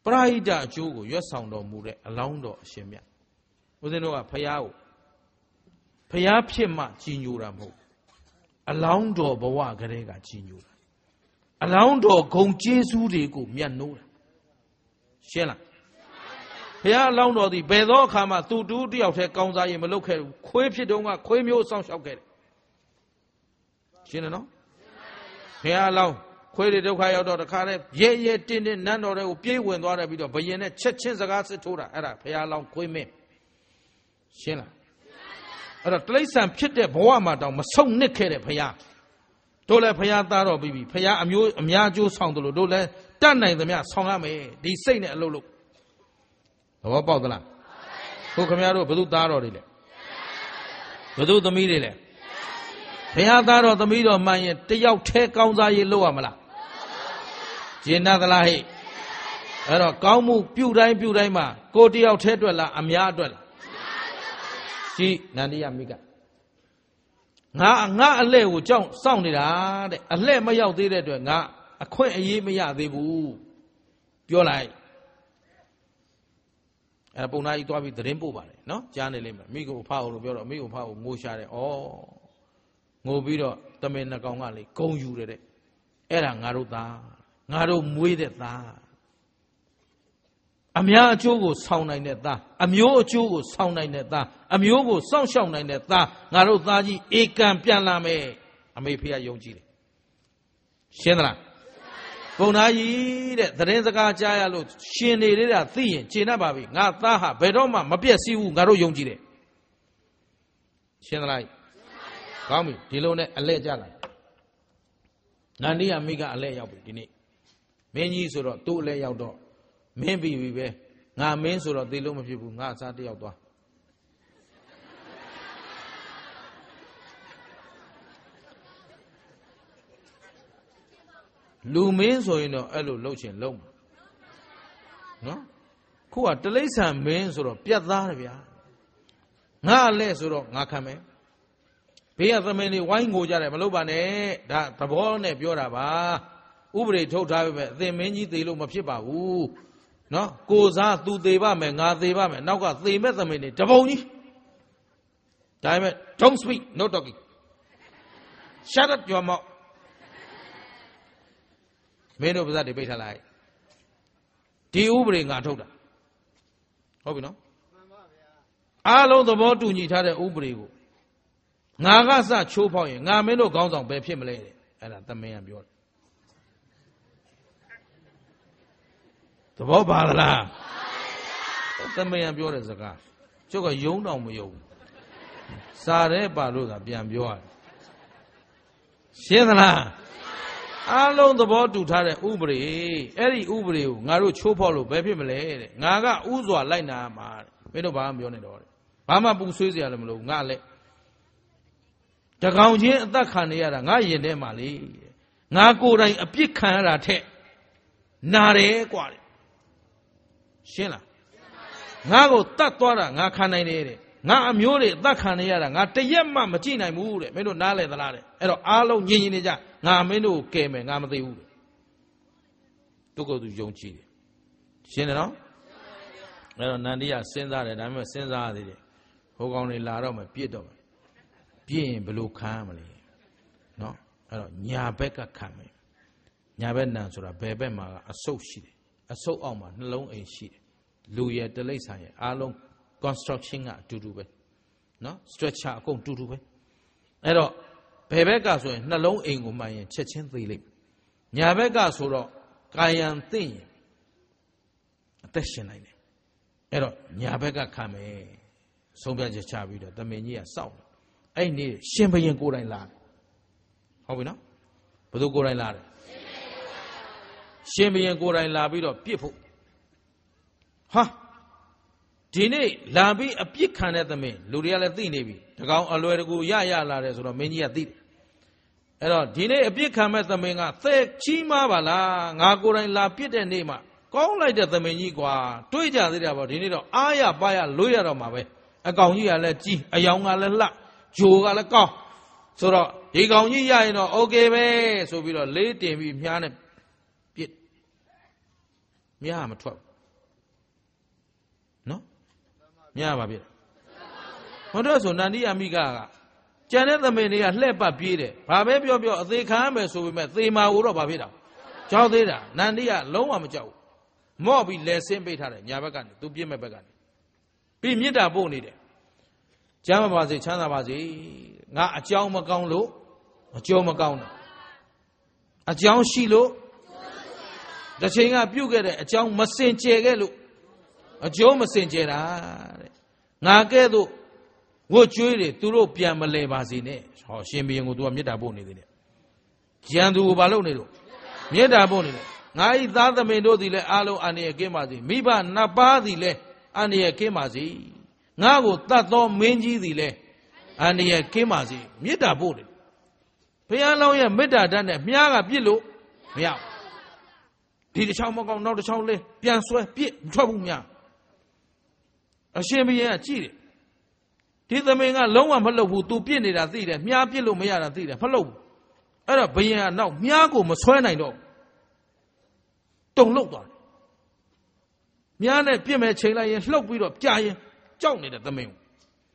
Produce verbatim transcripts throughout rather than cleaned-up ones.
ပရိဒအကျိုးကိုရွတ်ဆောင်တော်မူတဲ့အလောင်းတော်အရှင်မြတ်ဦးဇင်းတို့ကဖယားကိုဖယားဖြစ်မှကြီးညိုတာမဟုတ်အလောင်းတော်ဘဝကလေးကကြီးညိုတာအလောင်းတော်ဂုံကျေးဇူးတွေကိုမြတ်နိုးတာရှင်းလားဖယားအလောင်းတော်ဒီဘယ်သောအခါမှသူတူတယောက်တည်းကောင်းစားရင်မလုပ်ခဲ့ဘူးခွေးဖြစ်တုန်းကခွေးမျိုးစောင့်ရှောက်ခဲ့တယ်ရှင်းတယ်နော်ဖယားအလောင်းခွေးတွေဒုက္ခရောက်တော့တခါတည်းရဲရဲတင်းတင်းနန်းတော်တွေကိုပြေးဝင်သွားတယ်ပြီးတော့ဘယင်နဲ့ချက်ချင်းစကားစစ်ထိုးတာအဲ့ဒါဖယားအလောင်းခွေးမင်းရှင်းလားအဲ့တော့တိရစ္ဆာန်ဖြစ်တဲ့ဘဝမှာတောင်မဆုံနစ်ခဲ့တဲ့ဖယားတို့လည်းဖယားသားတော်ပြီးပြီဖယားအမျိုးအများကျိုးဆောင်တယ်လို့တို့လည်းတတ်နိုင်သမျှဆောင်ရမယ်ဒီစိတ်နဲ့အလုပ်လုပ်သဘောပေါက်သလားကိုခင်ဗျားတို့ဘု து သားတော်တွေလဲဘု து သမီးတွေလဲဘုရားသားတော်သမီးတော်မှန်ရင်တယောက်တည်းကောင်းစားရေးလုပ်ရမလားကျင်နာသလားဟဲ့အဲ့တော့ကောင်းမှုပြုတိုင်းပြုတိုင်းမှာကိုတယောက်တည်းအတွက်လားအများအတွက်လားရှိနန္ဒီယမိကငါငါအလှဲ့ကိုကြောက်စောင့်နေတာတဲ့အလှဲ့မရောက်သေးတဲ့အတွက်ငါအခွင့်အရေးမရသေးဘူးပြောလိုက်အဲ့ပုံနာကြီးသွားပြီးသတင်းပို့ပါတယ်နော်ကြားနေလိမ့်မယ်မိကိုဖားအောင်လို့ပြောတော့မိကိုဖားအောင်ငိုရှာတယ်ဩငိုပြီးတော့တမင်နှကောင်ကလေဂုံယူတယ်တဲ့အဲ့ဒါငါတို့သားငါတို့မွေးတဲ့သားအများအကျိုးကိုဆောင်းနိုင်တဲ့သားအမျိုးအကျိုးကိုဆောင်းနိုင်တဲ့သားအမျိုးကိုစောင့်ရှောက်နိုင်တဲ့သားငါတို့သားကြီးဧကံပြန်လာမယ်အမေဖေကယုံကြည်တယ်ရှင်းသလားပုံသားကြီးတဲ့သတင်းစကားကြားရလို့ရှင်နေသေးတာသိရင်ကျေနပ်ပါပြီငါသားဟာဘယ်တော့မှမပြည့်စည်ဘူးငါတို့ယုံကြည်တယ်ရှင်းသလားကောင်းပြီဒီလိုနဲ့အလဲကြလာနန္ဒီယမိကအလဲရောက်ပြီဒီနေ့မင်းကြီးဆိုတော့သူ့အလဲရောက်တော့မင်းပြီပြီပဲငါမင်းဆိုတော့သိလို့မဖြစ်ဘူးငါအစားတယောက်သွားလူမင်းဆိုရင်တော့အဲ့လိုလှုပ်ချင်လှုပ်မှာနော်ခုကတလိษံမင်းဆိုတော့ပြတ်သားတယ်ဗျာငါအလဲဆိုတော့ငါခံမယ်ဘေးကသမင်းတွေဝိုင်းငိုကြတယ်မလုပ်ပါနဲ့ဒါသဘောနဲ့ပြောတာပါဥပဒေထုတ်ထားပဲအသင်မင်းကြီးသေလို့မဖြစ်ပါဘူးနော်ကိုစားသူသေပါမယ်ငါသေပါမယ်နောက်ကသေမဲ့သမင်းတွေတပုံကြီးဒါပေမဲ့ don't speak no talking shut up your mouth မင်းတို့ပါဇက်တွေပိတ်ထားလိုက်ဒီဥပဒေငါထုတ်တာဟုတ်ပြီနော်မှန်ပါဗျာအားလုံးသဘောတူညီထားတဲ့ဥပဒေကိုငါကစချိုးဖောက်ရင်ငါမင်းတို့ခေါင်းဆောင်ဘယ်ဖြစ်မလဲတဲ့အဲ့ဒါသမင်းကပြောတယ်သဘောပါလားသမင်းကပြောတဲ့စကားကျုပ်ကယုံတော့မယုံစားတဲ့ပါလို့ကပြန်ပြောရတယ်ရှင်းသလားအားလုံးသဘောတူထားတဲ့ဥပဒေအဲ့ဒီဥပဒေကိုငါတို့ချိုးဖောက်လို့ဘယ်ဖြစ်မလဲတဲ့ငါကဥစွာလိုက်နာမှာတဲ့မင်းတို့ဘာမှပြောနေတော့တဲ့ဘာမှပူဆွေးစရာလည်းမလိုငါလည်းတကောင်ချင်းအသက်ခံနေရတာငါရင်ထဲမှာလေငါကိုယ်တိုင်အပြစ်ခံရတာထက်နာတယ်กว่าတဲ့ရှင်းလားငါကိုတတ်သွားတာငါခံနိုင်တယ်တဲ့ငါအမျိုးတွေအသက်ခံနေရတာငါတရက်မှမကြည့်နိုင်ဘူးတဲ့မင်းတို့နားလဲသလားတဲ့အဲ့တော့အားလုံးညင်ညင်နေကြငါမင်းတို့ကဲမယ်ငါမသိဘူးတဲ့သူကသူယုံကြည်တယ်ရှင်းတယ်နော်အဲ့တော့နန္ဒီကစဉ်းစားတယ်ဒါပေမဲ့စဉ်းစားရသေးတယ်ဟိုကောင်တွေလာတော့မှပြစ်တော့မှပြည့်ရင်ဘယ်လိုခံရမလဲနော်အဲ့တော့ညာဘက်ကခံမယ်ညာဘက်နံဆိုတာဘယ်ဘက်မှာအဆုပ်ရှိတယ်အဆုပ်အောက်မှာနှလုံးအိမ်ရှိတယ်လူရဲ့တလိษံရဲ့အားလုံး construction ကအတူတူပဲနော် structure အကုန်တူတူပဲအဲ့တော့ဘယ်ဘက်ကဆိုရင်နှလုံးအိမ်ကိုမှန်ရင်ချက်ချင်းသိလိမ့်ညာဘက်ကဆိုတော့ကာယံသိရင်အသက်ရှင်နိုင်တယ်အဲ့တော့ညာဘက်ကခံမယ်ဆုံးဖြတ်ချက်ချပြီးတော့တမင်ကြီးကစောင့်အဲ့နေ့ရှင်ဘရင်ကိုယ်တိုင်လာတယ်ဟုတ်ပြီနော်ဘယ်သူကိုယ်တိုင်လာတယ်ရှင်ဘရင်ကိုယ်တိုင်လာပြီးတော့ပြစ်ဖို့ဟာဒီနေ့လာပြီးအပြစ်ခံတဲ့သမင်လူတွေကလည်းသိနေပြီတကောင်အလွယ်တကူရရလာတယ်ဆိုတော့မင်းကြီးကသိတယ်အဲ့တော့ဒီနေ့အပြစ်ခံမဲ့သမင်ကသေချီးမားပါလားငါကိုယ်တိုင်လာပြစ်တဲ့နေ့မှာကောင်းလိုက်တဲ့သမင်ကြီးကွာတွေးကြသေးတာပေါ့ဒီနေ့တော့အားရပါရလွတ်ရတော့မှာပဲအကောင်ကြီးကလည်းကြီးအယောင်ကလည်းလှဂျိုကလည်းကောင်းဆိုတော့ဒီကောင်ကြီးရရင်တော့โอเคပဲဆိုပြီးတော့လေးတင်ပြီးမြားနဲ့ပြစ်မြားမထွက်နော်မြတ်ပါဗျဟောတော့ဆိုနန္ဒီယမိကကကျန်တဲ့သမင်တွေကလှဲ့ပတ်ပြေးတယ်ဘာပဲပြောပြောအသေးခံရမယ်ဆိုပေမဲ့သေမာကိုတော့ဘာဖြစ်တာကြောက်သေးတာနန္ဒီကလုံးဝမကြောက်ဘူးမော့ပြီးလဲဆင်းပေးထားတယ်ညာဘက်ကနေသူပြစ်မဲ့ဘက်ကနေပြီးမြစ်တာပို့နေတယ်ကျမ်းမပါစေချမ်းသာပါစေငါအကြောင်းမကောင်းလို့အကျိုးမကောင်းတယ်အကြောင်းရှိလို့တစ်ချိန်ကပြုတ်ခဲ့တဲ့အကြောင်းမစင်ကြယ်ခဲ့လို့အကျိုးမစင်ကြယ်တာတဲ့ငါကဲ့သို့ဝတ်ကြွေးတွေသူတို့ပြန်မလဲပါစေနဲ့ဟောရှင်ဘုရင်ကိုသူကမေတ္တာပို့နေသေးတယ်ကြံသူကိုဘာလုပ်နေလို့မေတ္တာပို့နေတယ်ငါဤသားသမင်တို့သည်လည်းအားလုံးအန္တရာယ်ကင်းပါစေမိဘနှစ်ပါးသည်လည်းအန္တရာယ်ကင်းပါစေငါကိုတတ်သောမင်းကြီးသည်လည်းအန္တရာယ်ကင်းပါစေမေတ္တာပို့တယ်ဘုရားလောင်းရဲ့မေတ္တာဓာတ်နဲ့မြားကပြစ်လို့မရဒီတစ်ချောင်းမကောင်းနောက်တစ်ချောင်းလဲပြန်ဆွဲပြစ်မထွက်ဘူးမြားအရှင်ဘုရင်ကကြည့်တယ်ဒီသမင်ကလုံးဝမလှုပ်ဘူးသူပြစ်နေတာသိတယ်မြားပြစ်လို့မရတာသိတယ်မလှုပ်ဘူးအဲ့တော့ဘုရင်ကနောက်မြားကိုမဆွဲနိုင်တော့တုံလှုပ်သွားတယ်မြားနဲ့ပြစ်မဲ့ချိန်လိုက်ရင်လှုပ်ပြီးတော့ကြာရင်ကြောက်နေတဲ့သမင်ကို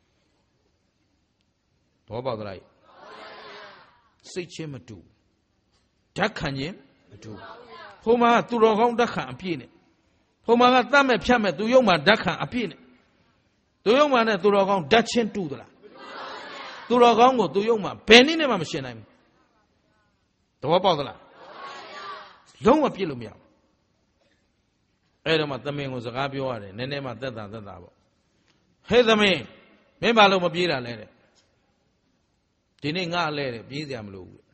တော့ပေါက်သလားစိတ်ချင်းမတူဓာတ်ခံခြင်းမတူဟိုမှာသူတော်ကောင်းဓာတ်ခံအပြည့်နဲ့ဟိုမှာကတတ်မဲ့ဖြတ်မဲ့သူယုံမှာဓာတ်ခံအပြည့်နဲ့သူယုံမှာနဲ့သူတော်ကောင်းဓာတ်ချင်းတူသလားသူတော်ကောင်းကိုသူယုံမှာဘယ်နည်းနဲ့မှမရှင်းနိုင်ဘူးတော့ပေါက်သလားလုံးဝပြစ်လို့မရဘူးအဲ့တော့မှသမင်ကိုစကားပြောရတယ်နည်းနည်းမှသက်သာသက်သာပေါ့ဟဲ့သမင်မင်းဘာလို့မပြေးတာလဲတဲ့ဒီနေ့ငါလဲတဲ့ပြေးစရာမလိုဘူး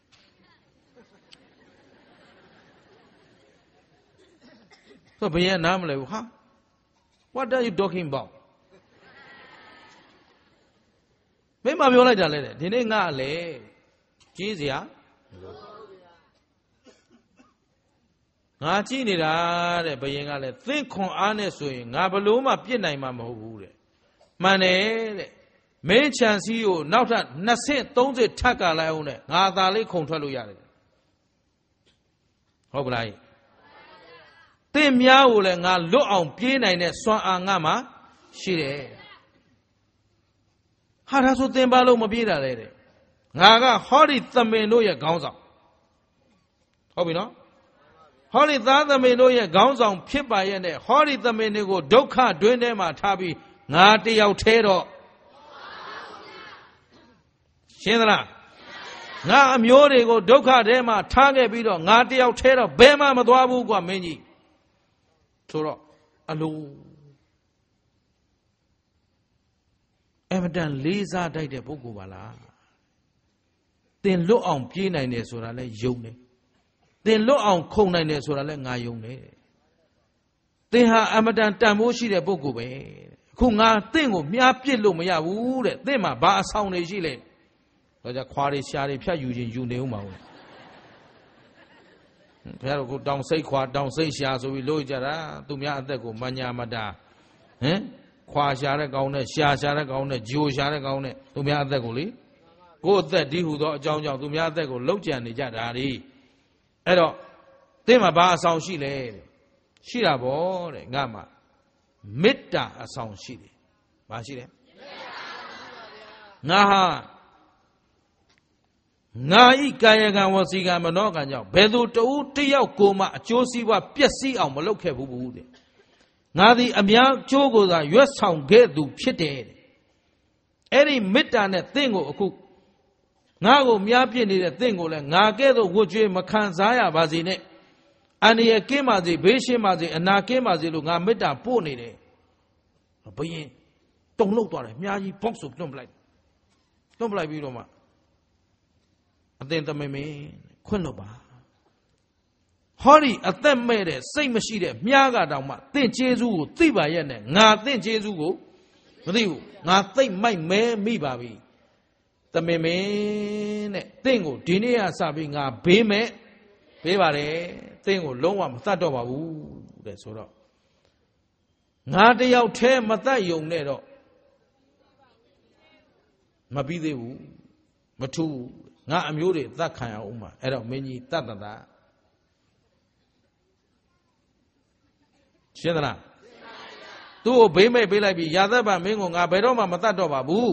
ဆိုဘယ်ရနားမလဲဘူးဟာ what are you talking about မင်းမပြောလိုက်တာလဲတဲ့ဒီနေ့ငါလဲပြေးစရာငါကြည့်နေတာတဲ့ဘယင်ကလည်းသင်ခွန်အားနဲ့ဆိုရင်ငါဘလို့မှပြစ်နိုင်မှာမဟုတ်ဘူးတဲ့မှန်တယ်တဲ့မင်းချန်စီကိုနောက်ထပ်နှစ်ဆင့်သုံးဆင့်ထပ်ကလိုက်အောင်နဲ့ငါသာလေးခုံထွက်လို့ရတယ်ဟုတ်ပလားသင်များကိုလည်းငါလွတ်အောင်ပြေးနိုင်တဲ့စွမ်းအားငါမှာရှိတယ်ဟာဒါဆိုသင်ပါလို့မပြေးတာလေတဲ့ငါကဟောဒီသမင်တို့ရဲ့ခေါင်းဆောင်ဟုတ်ပြီနော်ဟောဒီသားသမင်တို့ရဲ့ခေါင်းဆောင်ဖြစ်ပါရဲ့နဲ့ဟောဒီသမင်တွေကိုဒုက္ခတွင်းထဲမှာထားပြီးငါတယောက်သေးတော့ရှင်းသလားငါအမျိုးတွေကိုဒုက္ခထဲမှာထားခဲ့ပြီးတော့ငါတယောက်သေးတော့ဘယ်မှမသွားဘူးကွာမင်းကြီးဆိုတော့အလိုအမတန်လေးစားတိုက်တဲ့ပုဂ္ဂိုလ်ပါလားသင်လွတ်အောင်ပြေးနိုင်တယ်ဆိုတာလဲယုံတယ်သင်လွတ်အောင်ခုံနိုင်တယ်ဆိုတာလဲငါယုံတယ်သင်ဟာအမတန်တန်ဖိုးရှိတဲ့ပုဂ္ဂိုလ်ပဲအခုငါသင်ကိုမြားပြစ်လို့မရဘူးတဲ့သင်မှာဘာအဆောင်တွေရှိလဲတော့ကြခွာတွေရှားတွေဖြတ်ယူခြင်းယူနေဦးမှာဟုတ်ဘုရားတို့ကတောင်စိတ်ခွာတောင်စိတ်ရှားဆိုပြီးလို့ကြတာသူများအသက်ကိုမညာမတာဟင်ခွာရှားတဲ့ကောင်းနဲ့ရှားရှားတဲ့ကောင်းနဲ့ဂျိုရှားတဲ့ကောင်းနဲ့သူများအသက်ကိုလေကိုယ်အသက်ဒီဟူသောအကြောင်းကြောင့်သူများအသက်ကိုလှုပ်ကြံနေကြတာလေအဲ့တော့သင်မှာဘာအဆောင်ရှိလဲရှိတာဗောတဲ့ငါမှာမေတ္တာအဆောင်ရှိတယ်ဘာရှိလဲငါဟာငါဤကာယကံဝစီကံမနောကံကြောင့်ဘယ်သူတဦးတယောက်ကိုမှအကျိုးစီးပွားပျက်စီးအောင်မလုပ်ခဲ့ဘူးဘူးတဲ့ငါသည်အများကျိုးကိုသာရွတ်ဆောင်ခဲ့သူဖြစ်တယ်တဲ့အဲ့ဒီမေတ္တာနဲ့သင်ကိုအခုငါကိုများပြည့်နေတဲ့သင်ကိုလည်းငါကဲ့သို့ဝတ်ကြွေးမခံစားရပါစေနဲ့အန္တရာယ်ကင်းပါစေဘေးရှင်းပါစေအနာကင်းပါစေလို့ငါမေတ္တာပို့နေတယ်ဘယင်တုံလှုပ်သွားတယ်မြားကြီးဘောက်ဆိုတွန့်ပလိုက်တွန့်ပလိုက်ပြီးတော့မှအသင်သမင်မင်းခွင့်လို့ပါဟောဒီအသက်မဲ့တဲ့စိတ်မရှိတဲ့မြားကတောင်မှသင်ကျေးဇူးကိုသိပါရဲ့နဲ့ငါသင်ကျေးဇူးကိုမသိဘူးငါသိမ့်မိုက်မဲမိပါပြီသမင်မင်းတဲ့သင်ကိုဒီနေ့ကစပြီးငါဘေးမဲ့ပေးပါတယ်သင်ကိုလုံးဝမသတ်တော့ပါဘူးတဲ့ဆိုတော့ငါတယောက်တည်းမသတ်ယုံနဲ့တော့မပြီးသေးဘူးမထူးငါအမျိုးတွေသတ်ခံရအောင်မှာအဲ့တော့မင်းကြီးတတ်တတ်တာရှင်းသလားသူ့ကိုဘေးမဲ့ပေးလိုက်ပြီးရာသက်ပါမင်းကိုငါဘယ်တော့မှမတတ်တော့ပါဘူး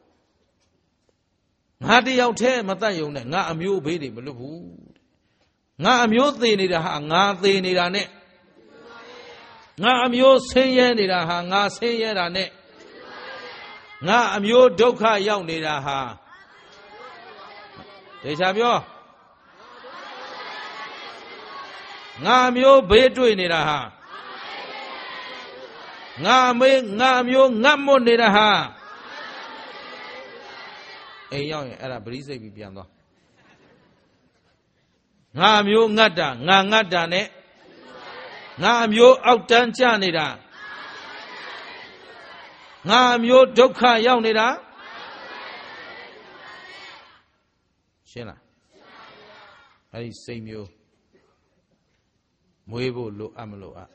ငါတယောက်တည်းမတတ်ရုံနဲ့ငါအမျိုးဘေးတွေမလွတ်ဘူးငါအမျိုးသေနေတာဟာငါသေနေတာနဲ့ငါအမျိုးဆင်းရဲနေတာဟာငါဆင်းရဲတာနဲ့ငါအမျိုးဒုက္ခရောက်နေတာဟာတေချာပြောငါအမျိုးဘေးတွေ့နေတာဟာငါမေးငါအမျိုးငတ်မွတ်နေတာဟာအိမ်ရောက်ရင်အဲ့ဒါပရိစိတ်ပြီးပြန်သွားငါအမျိုးငတ်တာငါငတ်တာနဲ့ငါအမျိုးအောက်တန်းကျနေတာငါအမျိုးဒုက္ခရောက်နေတာရှင်းလားအဲ့ဒီစိတ်မျိုးမွေးဖို့လိုအပ်မလို့အပ်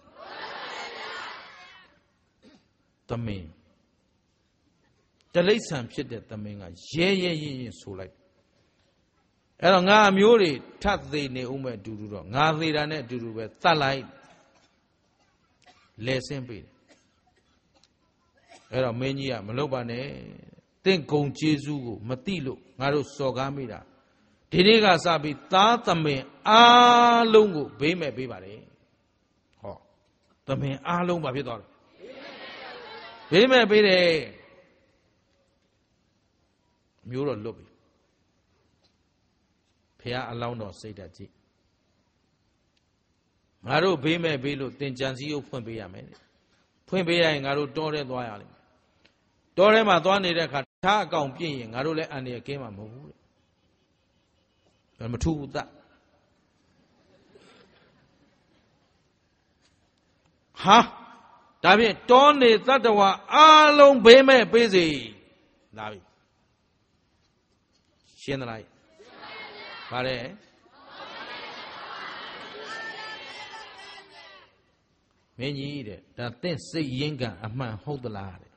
သမင်တလိษံဖြစ်တဲ့သမင်ကရဲရဲရင်ရင်ဆိုလိုက်အဲ့တော့ငါအမျိုးတွေထပ်သေးနေဦးမဲ့အတူတူတော့ငါသေးတာနဲ့အတူတူပဲတတ်လိုက်လဲဆင်းပေးတယ်အဲ့တော့မင်းကြီးကမလုပ်ပါနဲ့တင့်ဂုံကျေးဇူးကိုမသိလို့ငါတို့စော်ကားမိတာဒီနေ့ကစပြီးသားသမင်အားလုံးကိုဘေးမဲ့ပေးပါတယ်ဟောသမင်အားလုံးပါဖြစ်သွားတယ်ဘေးမဲ့ပေးတယ်မျိုးတော့လွတ်ပြီဖះအလောင်းတော်စိတ်ဓာတ်ကြည့်ငါတို့ဘေးမဲ့ပေးလို့တင်ကြံစည်းရုပ်ဖွင့်ပေးရမယ်ဖွင့်ပေးရရင်ငါတို့တောထဲသွားရလိမ့်မယ်တောထဲမှာသွားနေတဲ့အခါထားအကောင်ပြင့်ရင်ငါတို့လည်းအန္တရာယ်ကင်းမှာမဟုတ်ဘူးတဲ့မထူးဘူးတဟာဒါဖြင့်တောနေတတ္တဝါအားလုံးဘေးမဲ့ပေးစီလာပြီရှင်းသလားဗါတယ်မင်းကြီးတဲ့ဒါသင့်စိတ်ရင်းကအမှန်ဟုတ်သလားတဲ့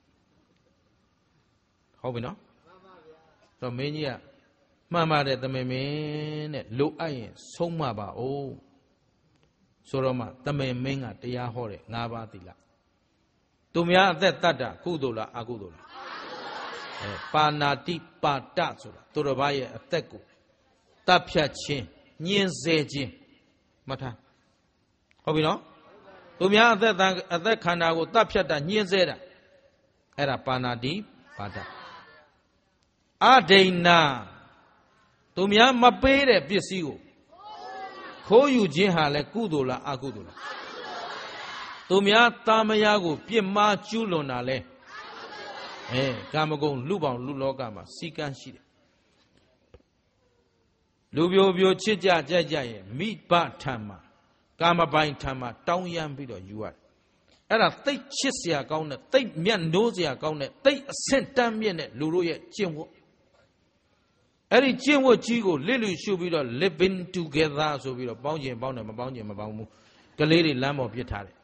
ဟုတ်ပြီနော်တော့မင်းကြီးကမှန်ပါတယ်သမင်မင်းတဲ့လိုအပ်ရင်ဆုံးမပါဦးဆိုတော့မှသမင်မင်းကတရားဟောတယ်၅ပါးသီလသူများအသက်တတ်တာကုသိုလ်လားအကုသိုလ်လားအဲပါဏာတိပါတဆိုတာသူတစ်ပါးရဲ့အသက်ကိုတတ်ဖြတ်ခြင်းညှင်းဆဲခြင်းမှတ်ထားဟုတ်ပြီနော်သူများအသက်အသက်ခန္ဓာကိုတတ်ဖြတ်တာညှင်းဆဲတာအဲ့ဒါပါဏာတိပါတအဒိဏသူများမပေးတဲ့ပစ္စည်းကိုခိုးယူခြင်းဟာလဲကုသိုလ်လားအကုသိုလ်လားသူများတာမယားကိုပြစ်မှားကျူးလွန်တာလဲအဲကာမဂုဏ်လူပေါင်းလူလောကမှာစီကံရှိတယ်လူပြိုပြိုချစ်ကြကြကြရဲ့မိဘထံမှာကာမပိုင်ထံမှာတောင်းရမ်းပြီးတော့ယူရတယ်အဲ့ဒါသိတ်ချစ်စရာကောင်းတဲ့သိတ်မြတ်နိုးစရာကောင်းတဲ့သိတ်အဆင့်တန်းမြင့်တဲ့လူတို့ရဲ့ကျင့်ဝတ်အဲ့ဒီကျင့်ဝတ်ကြီးကိုလစ်လူရှုပြီးတော့ living together ဆိုပြီးတော့ပေါင်းကျင်ပေါင်းတယ်မပေါင်းကျင်မပေါင်းဘူးကလေးတွေလမ်းပေါ်ပြစ်ထားတယ်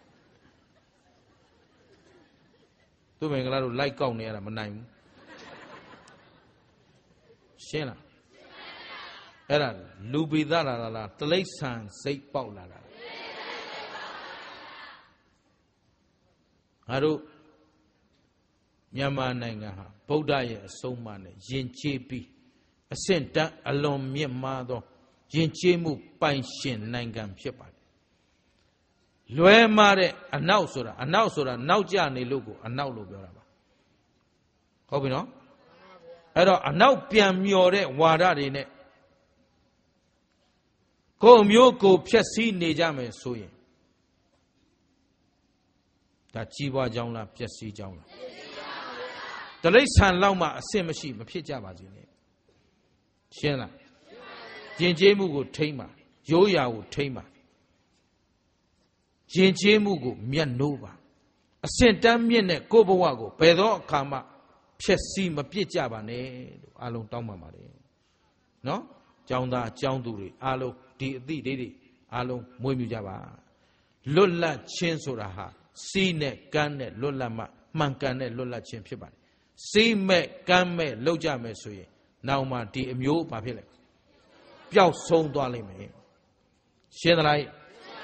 သူမင်္ဂလာတို့လိုက်ကောက်နေရတာမနိုင်ဘူးရှင်းလားအဲ့ဒါလူပိသလာလားတလိษံစိတ်ပေါက်လာတာငါတို့မြန်မာနိုင်ငံဟာဗုဒ္ဓရဲ့အဆုံးအမနဲ့ယဉ်ကျေးပြီးအဆင့်တန်းအလွန်မြင့်မားသောယဉ်ကျေးမှုပိုင်ရှင်နိုင်ငံဖြစ်ပါတယ်လွဲမားတဲ့အနောက်ဆိုတာအနောက်ဆိုတာနောက်ကျနေလို့ကိုအနောက်လို့ပြောတာပါဟုတ်ပြီနော်အဲ့တော့အနောက်ပြန်မျောတဲ့ဝါဒတွေနဲ့ကိုယ်မျိုးကိုဖျက်ဆီးနေကြမယ်ဆိုရင်ဒါကြီးပွားကြောင်းလားပျက်စီးကြောင်းလားတလိษံလောက်မှအဆင့်မရှိမဖြစ်ကြပါစေနဲ့ရှင်းလားယဉ်ကျေးမှုကိုထိမ့်ပါရိုးရာကိုထိမ့်ပါယဉ်ကျေးမှုကိုမြတ်နိုးပါအဆင့်တန်းမြင့်တဲ့ကိုယ့်ဘဝကိုဘယ်တော့အခါမှဖျက်ဆီးမပြစ်ကြပါနဲ့လို့အားလုံးတောင်းပန်ပါတယ်နော်ကျောင်းသားကျောင်းသူတွေအားလုံးဒီအသည့်လေးတွေအားလုံးမွေးမြူကြပါလွတ်လပ်ခြင်းဆိုတာဟာစီးနဲ့ကမ်းနဲ့လွတ်လပ်မှမှန်ကန်တဲ့လွတ်လပ်ခြင်းဖြစ်ပါတယ်စီးမဲ့ကမ်းမဲ့လောက်ကြမယ်ဆိုရင်နောက်မှဒီအမျိုးဘာဖြစ်လဲပျောက်ဆုံးသွားလိမ့်မယ်ရှင်းသလား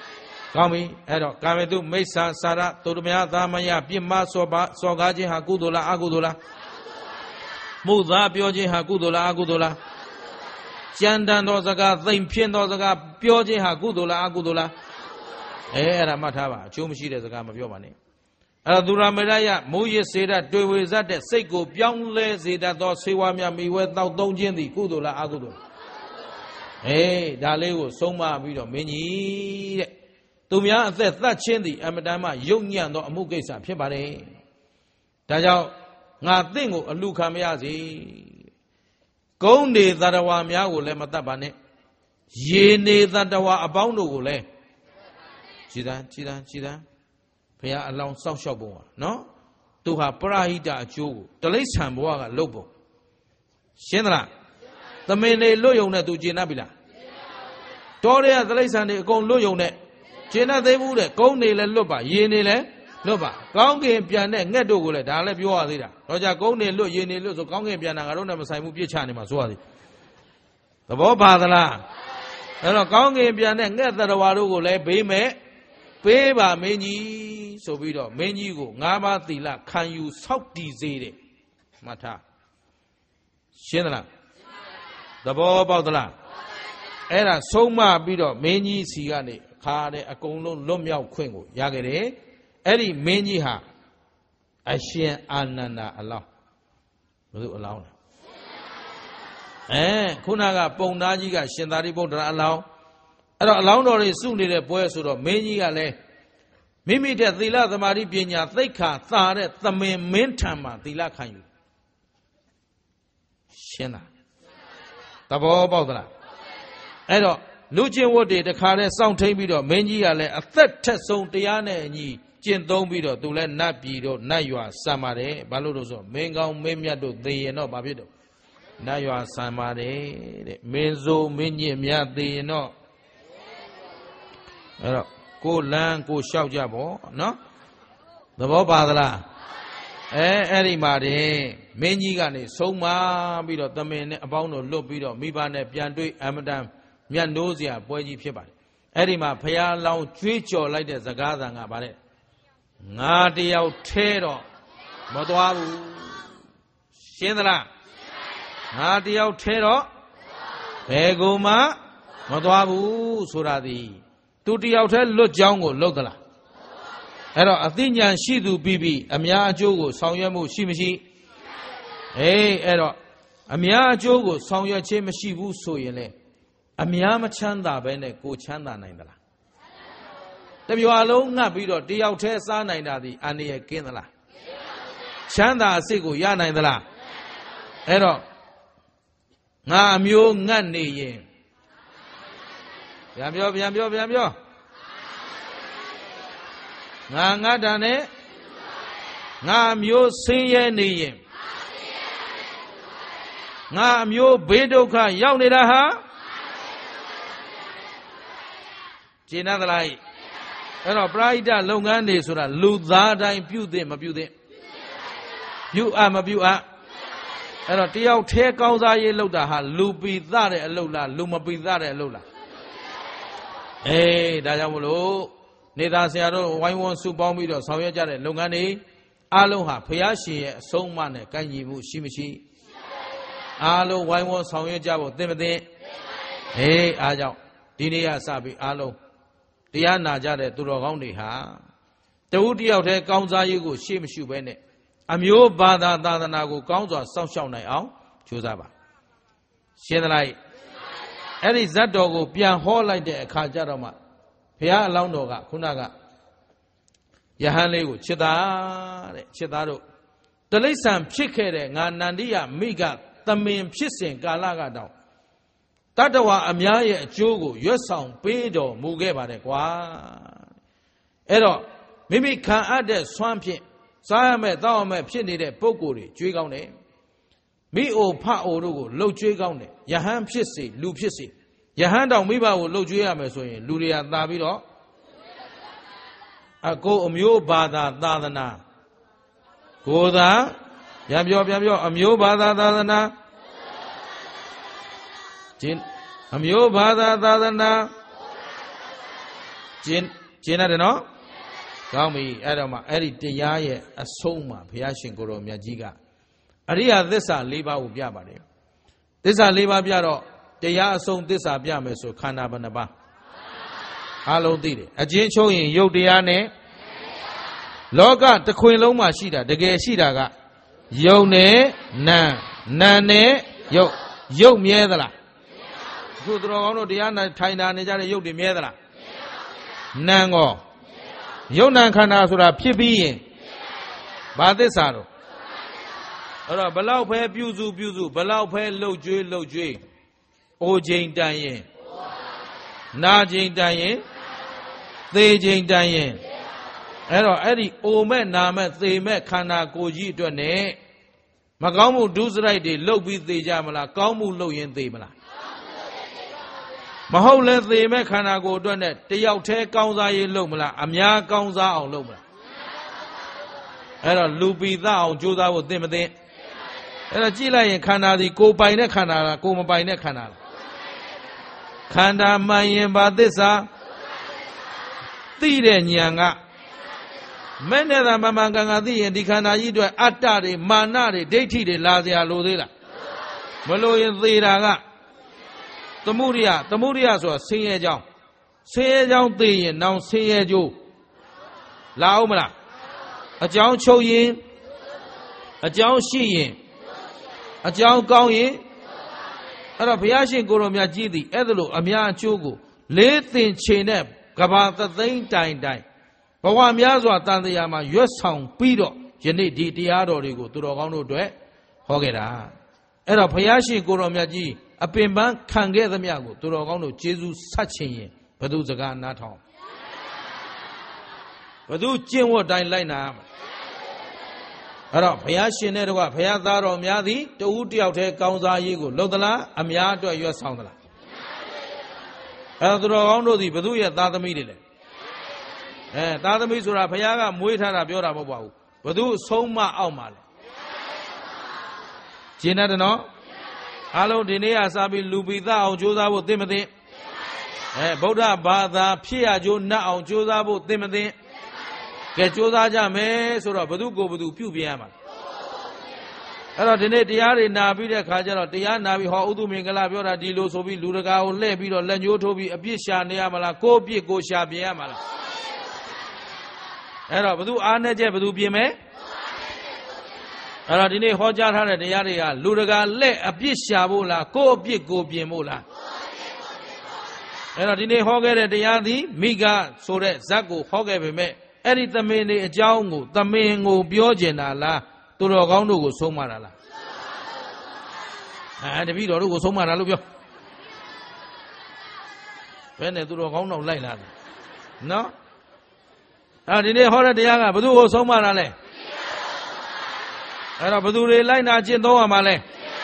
ကောင်းပြီအဲ့တော့ကာမေတုမိစ္ဆာစာရသုတ္တမယသမယပြစ်မှားစောပါစောကားခြင်းဟာကုသိုလ်လားအကုသိုလ်လားမှုသားပြောခြင်းဟာကုသိုလ်လားအကုသိုလ်လားကြံတန်သောစကားသိမ့်ဖြင်းသောစကားပြောခြင်းဟာကုသိုလ်လားအကုသိုလ်လားအဲအဲ့ဒါမှတ်ထားပါအကျိုးမရှိတဲ့စကားမပြောပါနဲ့အဲ့ဒါသူရမေရယမူရစ်စေတတ်တွေ့ဝေဇတ်တဲ့စိတ်ကိုပြောင်းလဲစေတတ်သောဆေဝါများမိဝဲတောက်သုံးခြင်းသည်ကုသိုလ်လားအကုသိုလ်လားအေးဒါလေးကိုဆုံးမပြီးတော့မင်းကြီးတဲ့သူများအသက်သတ်ခြင်းသည်အမတန်မှယုံညံ့သောအမှုကိစ္စဖြစ်ပါတယ်ဒါကြောင့်ငါသင့်ကိုအလူခံမရစေကုန်းနေသတ္တဝါများကိုလည်းမတတ်ပါနဲ့ရေနေသတ္တဝါအပေါင်းတို့ကိုလည်းကြည်တန်းကြည်တန်းကြည်တန်းဘုရားအလောင်းစောင့်ရှောက်ပုံပါနော်သူဟာပရဟိတအကျိုးကိုတိရစ္ဆာန်ဘဝကလုပ်ပုံရှင်းသလားသမင်တွေလွတ်ယုံနဲ့သူကျင့်တတ်ပြီလားတော်တဲ့တိရစ္ဆာန်တွေအကုန်လွတ်ယုံနဲ့ကျင့်တတ်သေးဘူးတဲ့ကုန်းနေလည်းလွတ်ပါရေနေလည်းလွတ်ပါကောင်းကင်ပြန်တဲ့ငှက်တို့ကိုလည်းဒါလည်းပြောရသေးတာတော့ကြကုန်းနေလွတ်ရေနေလွတ်ဆိုကောင်းကင်ပြန်တာငါတို့နဲ့မဆိုင်ဘူးပြစ်ချနေမှာဆိုရသေးသဘောပါသလားအဲ့တော့ကောင်းကင်ပြန်တဲ့ငှက်သတ္တဝါတို့ကိုလည်းဘေးမဲ့ပေးပါမင်းကြီးဆိုပြီးတော့မင်းကြီးကိုငါးပါးသီလခံယူဆောက်တည်စေတဲ့မှတ်ထားရှင်းသလားသဘောပေါက်သလားအဲ့ဒါဆုံးမပြီးတော့မင်းကြီးစီကနေခါတဲ့အကုန်လုံးလွတ်မြောက်ခွင့်ကိုရခဲ့တယ်အဲ့ဒီမင်းကြီးဟာအရှင်အာနန္ဒာအလောင်းဘယ်သူအလောင်းလဲအဲခုနကပုံသားကြီးကရှင်သာရိပုတ္တရာအလောင်းအဲ့တော့အလောင်းတော်တွေစုနေတဲ့ပွဲဆိုတော့မင်းကြီးကလည်းမိမိတဲ့သီလသမာဓိပညာသိက္ခာသာတဲ့သမင်မင်းထံမှာသီလခံယူရှင်းလားသဘောပေါက်သလားအဲ့တော့လူချင်းဝတ်တွေတခါတည်းစောင့်ထိန်ပြီးတော့မင်းကြီးကလည်းအသက်ထက်ဆုံးတရားနဲ့အညီကျင့်သုံးပြီးတော့သူလည်းနတ်ပြည်တို့နတ်ရွာဆံပါတယ်ဘာလို့လို့ဆိုမင်းကောင်းမင်းမြတ်တို့သေရင်တော့ဘာဖြစ်တော့နတ်ရွာဆံပါတယ်တဲ့မင်းစိုးမင်းညစ်များသေရင်တော့အဲ့တော့ကိုလန်းကိုလျှောက်ကြပေါ့နော်သဘောပါသလားအဲအဲ့ဒီမှာတင်မင်းကြီးကနေဆုံးမပြီးတော့သမင်နဲ့အပေါင်းတို့လွတ်ပြီးတော့မိဘနဲ့ပြန်တွေ့အမတန်မြတ်နိုးစရာပွဲကြီးဖြစ်ပါတယ်အဲ့ဒီမှာဖရာလောင်းကြွေးကြော်လိုက်တဲ့စကားသံကဗါတဲ့ငါတယောက်ထဲတော့မသွားဘူးရှင်းသလားငါတယောက်ထဲတော့ဘယ်ကိုမှမသွားဘူးဆိုတာဒီသူတယောက်ထဲလွတ်ကြောင်းကိုလွတ်သလားအဲ့တော့အသိဉာဏ်ရှိသူပြီးပြီးအများအကျိုးကိုဆောင်ရွက်မှုရှိမရှိအေးအဲ့တော့အများအကျိုးကိုဆောင်ရွက်ခြင်းမရှိဘူးဆိုရင်လေအများမချမ်းသာပဲနဲ့ကိုချမ်းသာနိုင်သလားတပြွာလုံးငတ်ပြီးတော့တယောက်တည်းစားနိုင်တာဒီအန္တရာယ်ကင်းသလားချမ်းသာအစစ်ကိုရနိုင်သလားအဲ့တော့ငါအမျိုးငတ်နေရင်ပြန်ပြောပြန်ပြောပြန်ပြောငါငတ်တာနဲ့ငါအမျိုးဆင်းရဲနေရင်ငါအမျိုးဘေးဒုက္ခရောက်နေတာဟာကျင့်သလားအဲ့တော့ပရိဒလုပ်ငန်းတွေဆိုတာလူသားတိုင်းပြုသင့်မပြုသင့်ပြုအပ်မပြုအပ်အဲ့တော့တယောက်ထဲကောင်းစားရေးလုပ်တာဟာလူပိသတဲ့အလုပ်လားလူမပိသတဲ့အလုပ်လားအေးဒါကြောင့်မလို့နေသားဆရာတို့ဝိုင်းဝန်းစုပေါင်းပြီးတော့ဆောင်ရွက်ကြတဲ့လုပ်ငန်းတွေအားလုံးဟာဘုရားရှင်ရဲ့အဆုံးအမနဲ့ကန့်ညီမှုရှိမရှိအားလုံးဝိုင်းဝန်းဆောင်ရွက်ကြဖို့သင့်မသင့်ဟေးအားကြောင့်ဒီနေ့ကစပြီးအားလုံးတရားနာကြတဲ့သူတော်ကောင်းတွေဟာတဝူတယောက်တည်းကောင်းစားရေးကိုရှေ့မရှိဘဲနဲ့အမျိုးဘာသာသာသနာကိုကောင်းစွာစောင့်ရှောက်နိုင်အောင်ကြိုးစားပါရှင်းသလားအဲ့ဒီဇတ်တော်ကိုပြန်ဟောလိုက်တဲ့အခါကျတော့မှဘုရားအလောင်းတော်ကခုနကယဟန်လေးကိုချစ်သားတဲ့ချစ်သားတို့တိရစ္ဆာန်ဖြစ်ခဲ့တဲ့ငါနန္ဒိယမိကသမင်ဖြစ်စဉ်ကာလကတောင်တတ္တဝါအများရဲ့အကျိုးကိုရွတ်ဆောင်ပေးတော်မူခဲ့ပါတယ်ကွာအဲ့တော့မိမိခံအပ်တဲ့ဆွမ်းဖြင့်စားရမယ်တောက်ရမယ်ဖြစ်နေတဲ့ပုံကိုယ်တွေကြွေးကောင်းတယ်မိအိုဖအိုတို့ကိုလှုပ်ကြွေးကောင်းတယ်ယဟန်ဖြစ်စေလူဖြစ်စေယဟန်တောင်မိဘကိုလှုပ်ကြွေးရမယ်ဆိုရင်လူတွေကသာပြီးတော့အကိုအမျိုးဘာသာသာသနာကိုသာပြန်ပြောပြန်ပြောအမျိုးဘာသာသာသနာကျင်အမျိုးဘာသာသာသနာကျင်ကျင်းတယ်နော်ကောင်းပြီအဲ့တော့မှအဲ့ဒီတရားရဲ့အဆုံးမှာဘုရားရှင်ကိုယ်တော်မြတ်ကြီးကအရိယသစ္စာ၄ပါးကိုပြပါတယ်သစ္စာ၄ပါးပြတော့တရားအဆုံးသစ္စာပြမယ်ဆိုခန္ဓာဘယ်နှပါးအားလုံးသိတယ်အချင်းချုပ်ရင်ရုပ်တရားနဲ့လောကတစ်ခွင်လုံးမှာရှိတာတကယ်ရှိတာကယုံနဲ့နာနာနဲ့ယုတ်ယုတ်မြဲသလားအခုသူတော်ကောင်းတို့တရားနာထိုင်တာနေကြတဲ့ယုတ်တွေမြဲသလားနာကောယုတ်နာခန္ဓာဆိုတာဖြစ်ပြီးရင်ဘာသစ္စာတော့အဲ့တော့ဘလောက်ဖဲပြုစုပြုစုဘလောက်ဖဲလှုပ်ကြွေးလှုပ်ကြွေးအိုချိန်တန်ရင်နာချိန်တန်ရင်သေချိန်တန်ရင်အဲ့တော့အဲ့ဒီအိုမဲ့နာမဲ့သေမဲ့ခန္ဓာကိုယ်ကြီးအတွက်နဲ့မကောင်းမှုဒုစရိုက်တွေလှုပ်ပြီးသေကြမလားကောင်းမှုလှုပ်ရင်သေမလားမဟုတ်လဲသေမဲ့ခန္ဓာကိုယ်အတွက်နဲ့တယောက်တည်းကောင်းစားရေးလှုပ်မလားအများကောင်းစားအောင်လှုပ်မလားအဲ့တော့လူပိသအောင်ကြိုးစားဖို့သင့်မသင့်အဲ့တော့ကြည့်လိုက်ရင်ခန္ဓာဒီကိုပိုင်တဲ့ခန္ဓာလားကိုမပိုင်တဲ့ခန္ဓာလားခန္ဓာမှန်ရင်ဘာသစ္စာသိတဲ့ဉာဏ်ကမဲ့နဲ့သာမမှန်ကန်ကန်သိရင်ဒီခန္ဓာကြီးအတွက်အတ္တတွေမာနတွေဒိဋ္ဌိတွေလာเสียလို့သေးလားမလို့ရင်သေတာကသမုဒိယသမုဒိယဆိုတာဆင်းရဲကြောင်းဆင်းရဲကြောင်းသိရင်နောင်ဆင်းရဲကြိုးလာအောင်မလားအကြောင်းချုပ်ရင်အကြောင်းရှိရင်အကြောင်းကောင်းရင်အဲ့တော့ဘုရားရှင်ကိုယ်တော်မြတ်ကြီးသည်အဲ့ဒါလို့အများအကျိုးကိုလေးသင်ချိန်နဲ့ကဘာသသိန်းတိုင်တိုင်ဘဝများစွာတန်တရားမှာရွတ်ဆောင်ပြီးတော့ယနေ့ဒီတရားတော်တွေကိုသူတော်ကောင်းတို့အတွက်ဟောခဲ့တာအဲ့တော့ဘုရားရှင်ကိုယ်တော်မြတ်ကြီးအပင်ပန်းခံခဲ့သမျှကိုသူတော်ကောင်းတို့ကျေးဇူးဆက်ချင်ရင်ဘသူစကားနားထောင်ဘသူကျင့်ဝတ်တိုင်းလိုက်နာအဲ့တော့ဘုရားရှင်နဲ့တကွဘုရားသားတော်များသည်တဦးတယောက်တည်းကောင်းစားရေးကိုလှုပ်သလားအများအတွက်ရွတ်ဆောင်သလားအဲ့တော့သူတော်ကောင်းတို့သည်ဘသူရဲ့သားသမီးတွေလဲအဲသားသမီးဆိုတာဘုရားကမွေးထားတာပြောတာမဟုတ်ပါဘူးဘသူဆုံးမအောက်မှာလဲကျင့်တယ်နော်အားလုံးဒီနေ့ကစပြီးလူပိသအောင်ကြိုးစားဖို့သိမသိအဲဗုဒ္ဓဘာသာဖြစ်ရကြိုးနတ်အောင်ကြိုးစားဖို့သိမသိကဲကြိုးစားကြမယ်ဆိုတော့ဘသူကိုဘသူပြုပြင်ရမှာအဲ့တော့ဒီနေ့တရားတွေနာပြီးတဲ့ခါကျတော့တရားနာပြီးဟောဥဒုမင်္ဂလာပြောတာဒီလိုဆိုပြီးလူတကာကိုလှည့်ပြီးတော့လက်ညှိုးထိုးပြီးအပြစ်ရှာနေရမလားကိုယ့်အပြစ်ကိုရှာပြင်ရမှာလားအဲ့တော့ဘသူအားနဲ့ချက်ဘသူပြင်မယ်အဲ့တော့ဒီနေ့ဟောကြားထားတဲ့တရားတွေကလူတကာလက်အပြစ်ရှာဖို့လားကိုယ့်အပြစ်ကိုပြင်ဖို့လားအဲ့တော့ဒီနေ့ဟောခဲ့တဲ့တရားသည်မိဂဆိုတဲ့ဇတ်ကိုဟောခဲ့ပေမဲ့အဲ့ဒီသမင်တွေအကြောင်းကိုသမင်ကိုပြောကျင်တာလားသူတော်ကောင်းတို့ကိုဆုံးမတာလားအဲတပည့်တော်တို့ကိုဆုံးမတာလို့ပြောဘယ်နဲ့သူတော်ကောင်းတော့လိုက်လာတယ်နော်အဲဒီနေ့ဟောတဲ့တရားကဘယ်သူကိုဆုံးမတာလဲအဲ့တော့ဘယ်သူတွေလိုက်နာကျင့်သုံးရမှာလဲ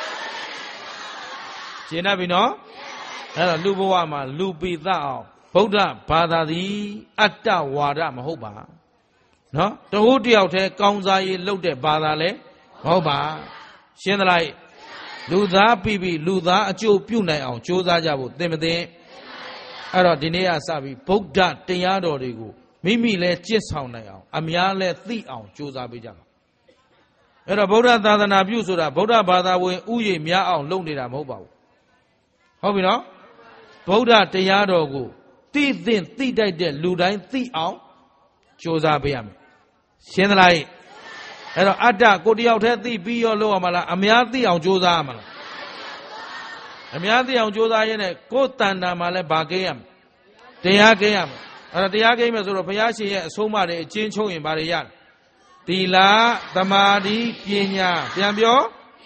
ကျင့်တတ်ပြီနော်အဲ့တော့လူဘဝမှာလူပိသအောင်ဗုဒ္ဓဘာသာသည်အတ္တဝါဒမဟုတ်ပါနော်တဟိုးတယောက်တည်းကောင်းစားရေးလုပ်တဲ့ဘာသာလဲမဟုတ်ပါရှင်းသလားလူသားပြီးပြီးလူသားအကျိုးပြုနိုင်အောင်ကြိုးစားကြဖို့သင်မသိအဲ့တော့ဒီနေ့ကစပြီးဗုဒ္ဓတရားတော်တွေကိုမိမိလဲကျင့်ဆောင်နိုင်အောင်အများလဲသိအောင်ကြိုးစားပေးကြပါအဲ့တော့ဗုဒ္ဓသာသနာပြုဆိုတာဗုဒ္ဓဘာသာဝင်ဥယျာဉ်များအောင်လုပ်နေတာမဟုတ်ပါဘူးဟုတ်ပြီနော်ဗုဒ္ဓတရားတော်ကိုသိသင့်သိတတ်တဲ့လူတိုင်းသိအောင်ကြိုးစားပေးရမယ်ရှင်းသလားအဲ့တော့အတ္တကိုတယောက်တည်းသိပြီးရောလုပ်ရမှာလားအများသိအောင်ကြိုးစားရမှာလားအများသိအောင်ကြိုးစားရင်းနဲ့ကိုယ်တဏ္ဍာမှာလည်းဗာကိရမယ်တရားကိရမယ်အဲ့တော့တရားကိမယ်ဆိုတော့ဘုရားရှင်ရဲ့အဆုံးအမတွေအချင်းချုပ်ရင်ဗာတွေရတယ်သီလသမာဓိပညာပြန်ပြော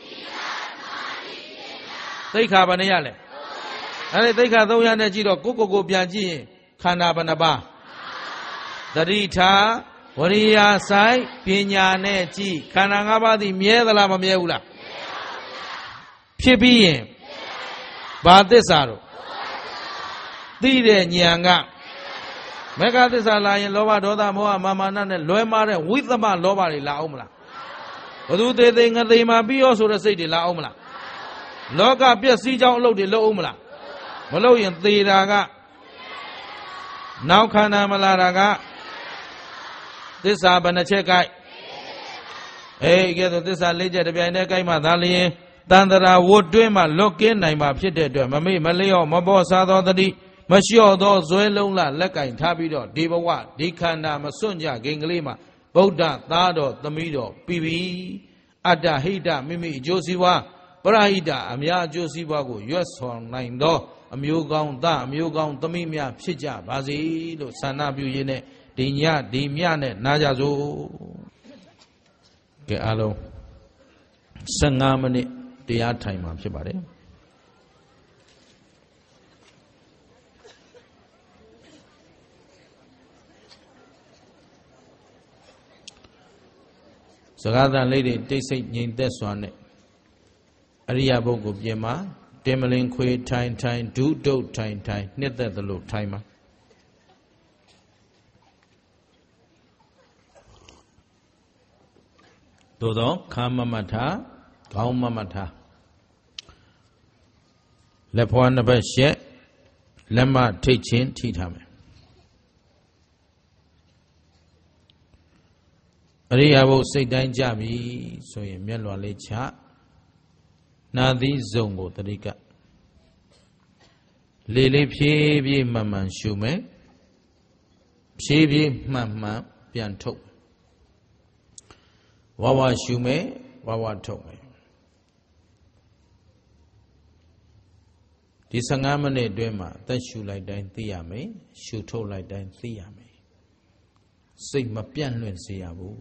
သိက္ခာဘယ်နှရလဲအဲ့ဒီသိက္ခာသုံးရနဲ့ကြည့်တော့ကိုကိုကိုပြန်ကြည့်ရင်ခန္ဓာဘယ်နှပါသတိထားဝရိယဆိုင်ပညာနဲ့ကြည့်ခန္ဓာ၅ပါးသည်မြဲသလားမမြဲဘူးလားဖြစ်ပြီးရင်ဘာသစ္စာတော့သိတဲ့ဉာဏ်ကမေဃသစ္စာလာရင်လောဘဒေါသမောဟမာမာနနဲ့လွဲမားတဲ့ဝိသမလောဘတွေလာအောင်မလားဘသူသေးသေးငသိမှာပြီးရောဆိုတဲ့စိတ်တွေလာအောင်မလားလောကပျက်စီးကြောင်းအလုပ်တွေလုပ်အောင်မလားမလုပ်ရင်သေတာကနောက်ခန္ဓာမလာတာကသစ္စာဘယ်နှချက်ကြိုက်အေးကဲဆိုသစ္စာလေးချက်တစ်ပြိုင်တည်းကြိုက်မှသာလျင်တန်တရာဝတ်တွင်းမှလွတ်ကင်းနိုင်မှာဖြစ်တဲ့အတွက်မမေ့မလျော့မပေါ်စားသောတတိမလျှော့သောဇွဲလုံးလလက်ကင်ထားပြီးတော့ဒီဘဝဒီခန္ဓာမစွန့်ကြခင်ကလေးမှာဗုဒ္ဓသားတော်သမီးတော်ပြီးပြီအတ္တဟိတမိမိအကျိုးစီးပွားပရဟိတအများအကျိုးစီးပွားကိုရွတ်ဆောင်နိုင်သောအမျိုးကောင်းသားအမျိုးကောင်းသမီးများဖြစ်ကြပါစေလို့ဆန္ဒပြုရင်းနဲ့ဒီညဒီမြနဲ့နားကြစို့ကဲအားလုံးဆယ်ငါးမိနစ်တရားထိုင်မှာဖြစ်ပါတယ်စကားသံလေးတွေတိတ်ဆိတ်ငြိမ်သက်စွာနဲ့အရိယာပုဂ္ဂိုလ်ပြင်မှာတင်မလင်ခွေထိုင်ထိုင်ဒုတုတ်ထိုင်ထိုင်နှစ်သက်သလိုထိုင်မှာသို့သောခါမမထခေါင်းမမထလက်ဖွားနှစ်ဘက်ရှက်လက်မထိတ်ချင်းထိထားမယ်အရိယာဘုစိတ်တိုင်းကြပြီဆိုရင်မျက်လွှာလေးချနာသီးစုံကိုတတိကလေလေးဖြည်းဖြည်းမှန်မှန်ရှုမယ်ဖြည်းဖြည်းမှန်မှန်ပြန်ထုတ်ဝါဝရှုမယ်ဝါဝထုတ်မယ်ဒီဆယ်ငါးမိနစ်အတွင်းမှာအသက်ရှုလိုက်တိုင်းသိရမယ်ရှုထုတ်လိုက်တိုင်းသိရမယ်စိတ်မပြန့်လွင့်စေရဘူး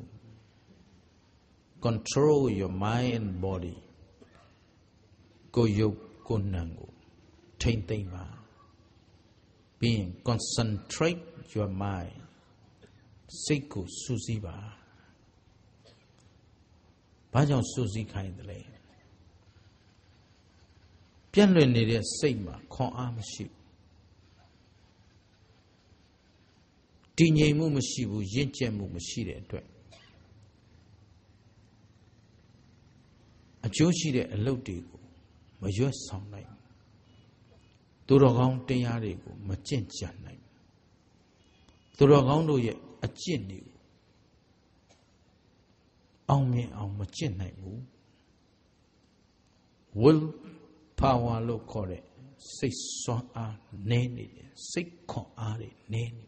control your mind and body ကိုယ်ယုတ်ကိုယ်နံကိုထိမ့်သိမ့်ပါပြီးရင် concentrate your mind စိတ်ကိုစူးစီးပါဘာကြောင့်စူးစီးခိုင်းတယ်လဲပြန့်လွင့်နေတဲ့စိတ်မှာခွန်အားမရှိတည်ငြိမ်မှုမရှိဘူးရင့်ကျက်မှုမရှိတဲ့အတွက်အကျိုးရှိတဲ့အလုပ်တွေကိုမရွတ်ဆောင်နိုင်သူတော်ကောင်းတရားတွေကိုမကျင့်ကြံနိုင်သူတော်ကောင်းတို့ရဲ့အကျင့်တွေကိုအောင်မြင်အောင်မကျင့်နိုင်ဘူး will power လို့ခေါ်တဲ့စိတ်စွမ်းအားနည်းနေတယ်စိတ်ခွန်အားတွေနည်းနေ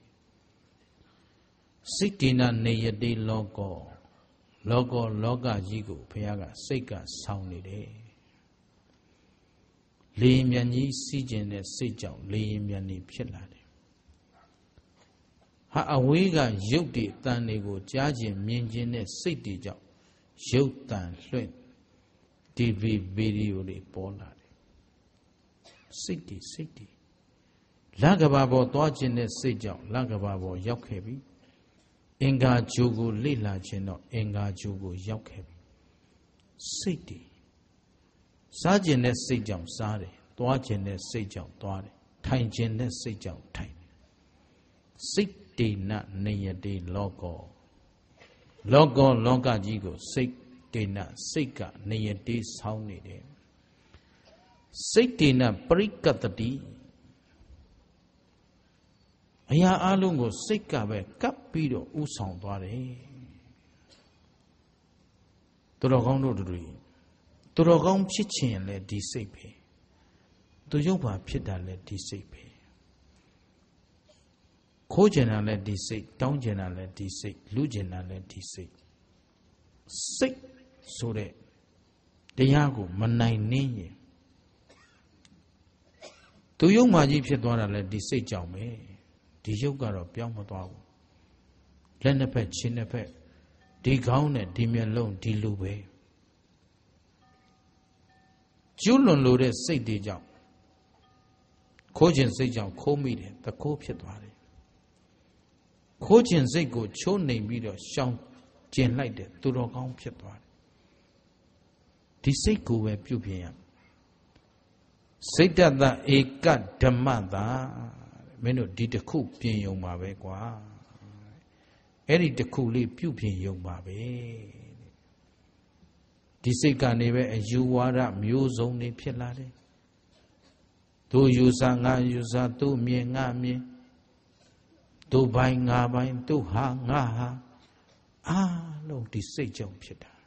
စိတ်တိနာနေယတိလောကောလောကောလောကကြီးကိုဘုရားကစိတ်ကဆောင်းနေတယ်လေရင်မြန်ကြီးစီးကျင်တဲ့စိတ်ကြောင့်လေရင်မြန်နေဖြစ်လာတယ်ဟာအဝေးကရုပ်တည်တန်တွေကိုကြားကျင်မြင်ကျင်တဲ့စိတ်တွေကြောင့်ရုပ်တန်လွှင့် တီဗီ ဗီဒီယိုတွေပေါ်လာတယ်စိတ်တွေစိတ်တွေလကဘာပေါ်သွားခြင်းတဲ့စိတ်ကြောင့်လကဘာပေါ်ရောက်ခဲ့ပြီအင်္ဂါဂျိုကိုလေ့လာခြင်းတော့အင်္ဂါဂျိုကိုရောက်ခဲ့ပြီစိတ်တွေစားခြင်းတဲ့စိတ်ကြောင့်စားတယ်သွားခြင်းတဲ့စိတ်ကြောင့်သွားတယ်ထိုင်ခြင်းတဲ့စိတ်ကြောင့်ထိုင်တယ်စိတ်တေနနေယတေလောကောလောကောလောကကြီးကိုစိတ်တေနစိတ်ကနေယတေဆောင်းနေတယ်စိတ်တေနပရိကတတိအရာအလုံးကိုစိတ်ကပဲကပ်ပြီးတော့ဥဆောင်သွားတယ်သူတော်ကောင်းတို့တွေသူတော်ကောင်းဖြစ်ခြင်းလည်းဒီစိတ်ပဲသူရုပ်ပါဖြစ်တာလည်းဒီစိတ်ပဲခိုးကျင်တာလည်းဒီစိတ်တောင်းကျင်တာလည်းဒီစိတ်လူကျင်တာလည်းဒီစိတ်စိတ်ဆိုတဲ့တရားကိုမနိုင်နှင်းရင်သူရုပ်မာကြီးဖြစ်သွားတာလည်းဒီစိတ်ကြောင့်ပဲဒီရုပ်ကတော့ပြောင်းမသွားဘူးလက်နှစ်ဖက်ခြေနှစ်ဖက်ဒီခေါင်းနဲ့ဒီမျက်လုံးဒီလူပဲကျွလွန်လို့တဲ့စိတ်တွေကြောင့်ခိုးခြင်းစိတ်ကြောင့်ခိုးမိတယ်တခိုးဖြစ်သွားတယ်ခိုးခြင်းစိတ်ကိုချိုးနှိမ်ပြီးတော့ရှောင်ကျင်လိုက်တယ်သူတော်ကောင်းဖြစ်သွားတယ်ဒီစိတ်ကိုပဲပြုပြင်ရစိတ်တတဧကဓမ္မတာမင်းတို့ဒီတစ်ခုပြင်ယုံပါပဲကွာအဲ့ဒီတစ်ခုလေးပြုပြင်ယုံပါပဲဒီစိတ်ကနေပဲအယူဝါဒမျိုးစုံတွေဖြစ်လာတယ်သူယူဆငါယူဆသူမြင်ငါမြင်သူပိုင်ငါပိုင်သူဟာငါဟာအားလုံးဒီစိတ်ကြောင့်ဖြစ်တာ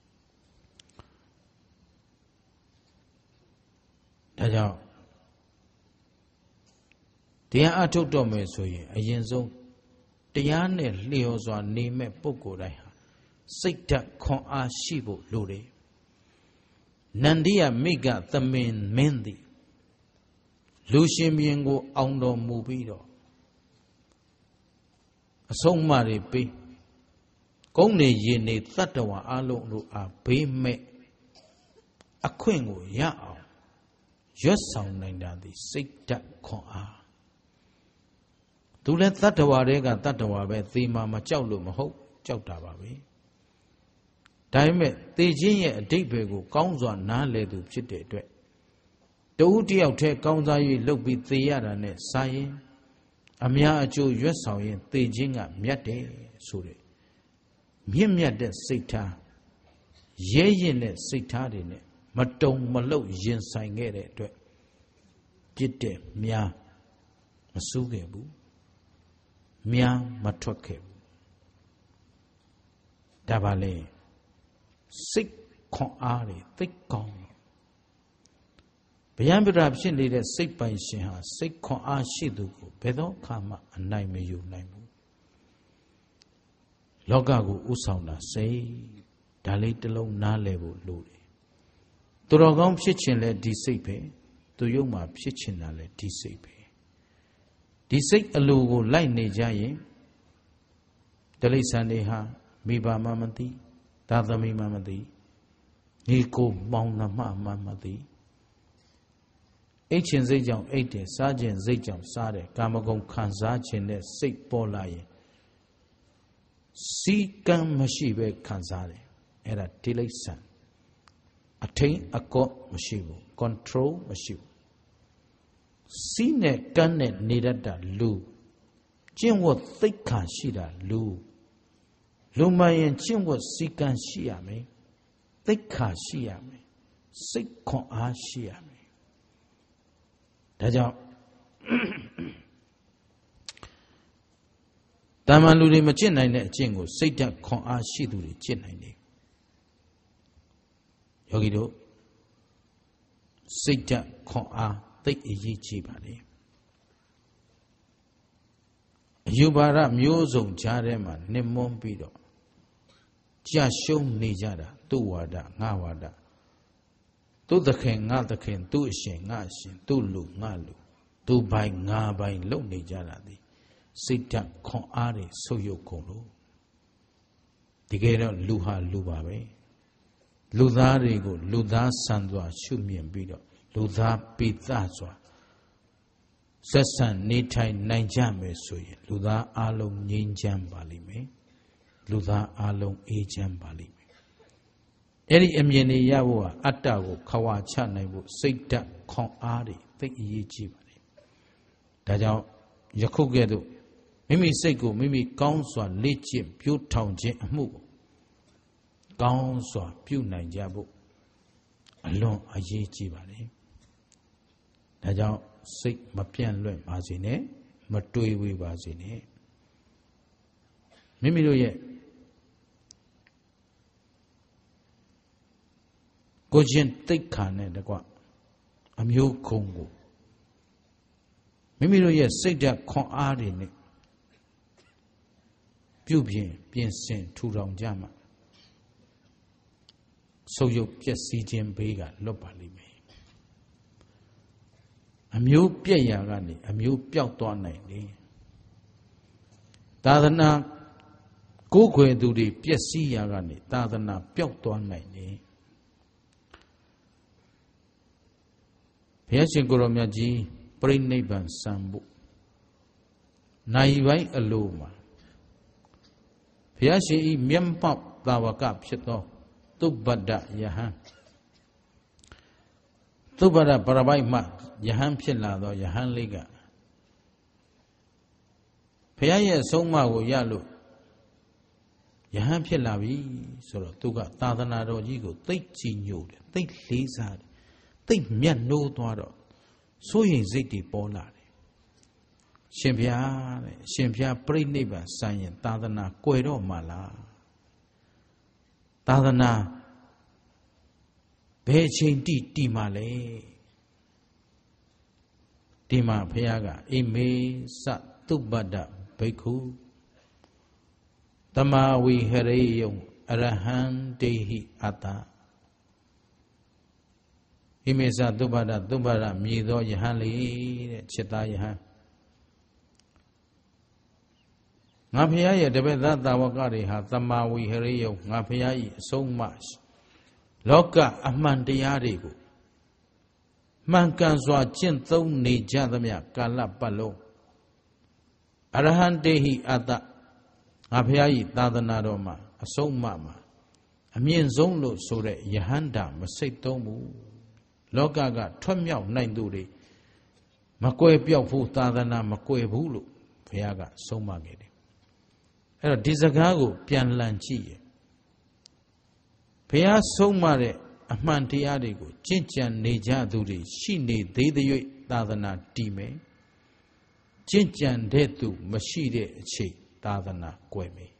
ဒါကြောင့်တရားအထုတ်တော့မယ်ဆိုရင်အရင်ဆုံးတရားနဲ့လျော်စွာနေမဲ့ပုဂ္ဂိုလ်တိုင်းဟာစိတ်ဓာတ်ခွန်အားရှိဖို့လိုတယ်နန္ဒီယမိကသမင်မင်းသည်လူရှင်ဘုရင်ကိုအောင်တော်မူပြီးတော့အဆုံးအမတွေပေးကုန်းနေရင်နေတတ္တဝါအလုံးတို့အားဘေးမဲ့အခွင့်ကိုရအောင်ရွတ်ဆောင်နိုင်တာဒီစိတ်ဓာတ်ခွန်အားသူလည်းတတ္တဝါတွေကတတ္တဝါပဲသေမှာမကြောက်လို့မဟုတ်ကြောက်တာပါပဲဒါပေမဲ့သေခြင်းရဲ့အဓိပ္ပာယ်ကိုကောင်းစွာနားလည်သူဖြစ်တဲ့အတွက်တဦးတယောက်တည်းကောင်းစား၍လုပ်ပြီးသေရတာနဲ့စာရင်အများအကျိုးရွတ်ဆောင်ရင်သေခြင်းကမြတ်တယ်ဆိုတဲ့မြင့်မြတ်တဲ့စိတ်ထားရဲရင်တဲ့စိတ်ထားတွေနဲ့မတုံမလှုပ်ရင်ဆိုင်ခဲ့တဲ့အတွက်ပြစ်တဲ့များမစိုးခဲ့ဘူးများမထွက်ခဲ့ဘူးဒါပါလေစိတ်ခွန်အားတွေသိကောင်းဗျံပရာဖြစ်နေတဲ့စိတ်ပိုင်ရှင်ဟာစိတ်ခွန်အားရှိသူကိုဘယ်တော့မှအနိုင်မယူနိုင်ဘူးလောကကိုဥဆောင်တာစိတ်ဒါလေးတစ်လုံးနားလည်ဖို့လိုတယ်သူတော်ကောင်းဖြစ်ခြင်းလဲဒီစိတ်ပဲသူယုံမှာဖြစ်ခြင်းတာလဲဒီစိတ်ပဲဒီစိတ်အလိုကိုလိုက်နေကြရင်တိရစ္ဆာန်တွေဟာမိဘမှမသိသာသမီမှမသိညီကိုမောင်နှမမှမသိအိတ်ခြင်းစိတ်ကြောင့်အိတ်တယ်စားခြင်းစိတ်ကြောင့်စားတယ်ကာမဂုဏ်ခံစားခြင်းနဲ့စိတ်ပေါ်လာရင်စီကံမရှိပဲခံစားတယ်အဲ့ဒါတိရစ္ဆာန်အထိန်အကော့မရှိဘူး control မရှိဘူးစီးနဲ့ကန်းနဲ့နေတတ်တာလူကျင့်ဝတ်သိက္ခာရှိတာလူလူမှရင်ကျင့်ဝတ်စီကံရှိရမယ်သိက္ခာရှိရမယ်စိတ်ခွန်အားရှိရမယ်ဒါကြောင့်တာမန်လူတွေမကျင့်နိုင်တဲ့အကျင့်ကိုစိတ်ဓာတ်ခွန်အားရှိသူတွေကျင့်နိုင်တယ်ယောဂီတို့စိတ်ဓာတ်ခွန်အားသိအရေးကြီးပါလေအယူပါဒမျိုးစုံကြားထဲမှာနှိမ့်မွန်းပြီးတော့ကြာရှုံးနေကြတာသူ့ဝါဒငါဝါဒသူ့သခင်ငါသခင်သူ့အရှင်ငါအရှင်သူ့လူငါလူသူ့ပိုင်ငါပိုင်လုပ်နေကြတာဒီစိတ်ဓာတ်ခွန်အားတွေဆုပ်ယုပ်ကုန်လို့တကယ်တော့လူဟာလူပါပဲလူသားတွေကိုလူသားဆန်စွာရှုမြင်ပြီးတော့လူသားပိသစွာဆက်ဆံနေထိုင်နိုင်ကြမယ်ဆိုရင်လူသားအလုံးငြိမ်းချမ်းပါလိမ့်မယ်လူသားအလုံးအေးချမ်းပါလိမ့်မယ်အဲ့ဒီအမြင်တွေရဖို့ဟာအတ္တကိုခဝါချနိုင်ဖို့စိတ်ဓာတ်ခွန်အားတွေသိအရေးကြီးပါလေဒါကြောင့်ယခုကဲ့သို့မိမိစိတ်ကိုမိမိကောင်းစွာလေ့ကျင့်ပြိုးထောင်ခြင်းအမှုကိုကောင်းစွာပြုနိုင်ကြဖို့အလွန်အရေးကြီးပါလေဒါကြောင့်စိတ်မပြန့်လွင့်ပါစေနဲ့မတွေးဝေးပါစေနဲ့မိမိတို့ရဲ့ကိုချင်းတိတ်ခါနဲ့တကွအမျိုးခုံကိုမိမိတို့ရဲ့စိတ်ဓာတ်ခွန်အားတွေနဲ့ပြုပြင်ပြင်ဆင်ထူထောင်ကြမှာဆုပ်ယုပ်ပျက်စီးခြင်းဘေးကလွတ်ပါလိမ့်မယ်အမျိုးပြည့်ရာကနေအမျိုးပျောက်သွားနိုင်တယ်သာသနာကိုယ်ခွေသူတွေပျက်စီးရာကနေသာသနာပျောက်သွားနိုင်တယ်ဘုရားရှင်ကိုရောမြတ်ကြီးပြိဋိဘံစံဖို့နိုင်ပိုင်းအလိုမှာဘုရားရှင်ဤမျက်မှောက်သာဝကဖြစ်သောသုဘဒ္ဒယဟန်သုဘဒ္ဒပရပိုက်မှယဟန်ဖြစ်လာသောယဟန်လေးကဘုရားရဲ့အဆုံးအမကိုရလို့ယဟန်ဖြစ်လာပြီဆိုတော့သူကသာသနာတော်ကြီးကိုသိတ်ကြည်ညိုတယ်သိတ်လေးစားတယ်သိတ်မြတ်နိုးသွားတော့စိုးရိမ်စိတ်တွေပေါ်လာတယ်ရှင်ဖျားတဲ့ရှင်ဖျားပြိဋိဘံစံရင်သာသနာကွယ်တော့မှာလားသာသနာဘယ်အချိန်တိတိမှာလဲဒီမှာဘုရားကအိမေစသုပ္ပတ္တဘိက္ခုတမဝိဟရိယံအရဟံတေဟိအတ္တအိမေစသုပ္ပတ္တသုပ္ပတ္တမြည်သောယဟန်လေတဲ့จิตသားယဟန်ငါဖရာရဲ့တပည့်သားတာဝကတွေဟာတမဝိဟရိယံငါဖရာ၏အဆုံးအမလောကအမှန်တရားတွေကိုမှန်ကန်စွာကျင့်သုံးနေကြသမျှကာလပတ်လုံးအရဟံတေဟိအတ္တငါဖရာ၏သာသနာတော်မှာအဆုံးအမမှာအမြင့်ဆုံးလို့ဆိုတဲ့ယဟန္တာမစိတ်သုံးဘူးလောကကထွက်မြောက်နိုင်သူတွေမကွယ်ပြောက်ဘူးသာသနာမကွယ်ဘူးလို့ဘုရားကဆုံးမခဲ့တယ်အဲ့တော့ဒီစကားကိုပြန်လှန်ကြည့်ရဘုရားဆုံးမတဲ့အမှန်တရားတွေကိုကျင့်ကြံနေကြသူတွေရှိနေသေးတဲ့၍သာသနာတည်မယ်ကျင့်ကြံတဲ့သူမရှိတဲ့အချိန်သာသနာကွယ်မယ်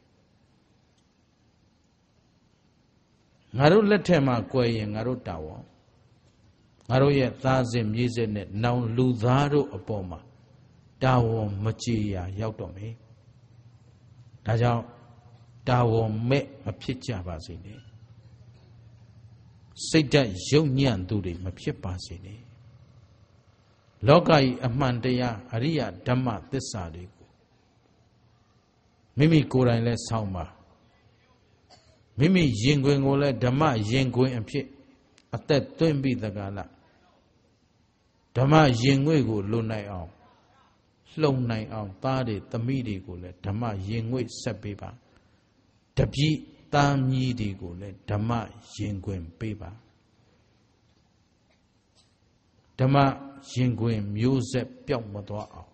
ငါတို့လက်ထက်မှာကွယ်ရင်ငါတို့တာဝန်ငါတို့ရဲ့သားစဉ်မြေးဆက်နဲ့နောင်လူသားတို့အပေါ်မှာတာဝန်မကြေရာရောက်တော့မယ်ဒါကြောင့်တာဝန်မဲ့မဖြစ်ကြပါစေနဲ့စိတ်ဓာတ်ယုံညံ့သူတွေမဖြစ်ပါစေနဲ့လောကကြီးအမှန်တရားအရိယဓမ္မသစ္စာတွေကိုမိမိကိုယ်တိုင်လဲဆောင်းပါမိမိရင်ခွင်ကိုလဲဓမ္မရင်ခွင်အဖြစ်အသက်သွင်းပြီးတကားလားဓမ္မရင်ငွေကိုလွတ်နိုင်အောင်လှုံနိုင်အောင်သားတွေသမီးတွေကိုလဲဓမ္မရင်ငွေဆက်ပေးပါတပည့်သားမြီးတွေကိုလဲဓမ္မရင်ခွင်ပေးပါဓမ္မရင်ခွင်မျိုးဆက်ပျောက်မသွားအောင်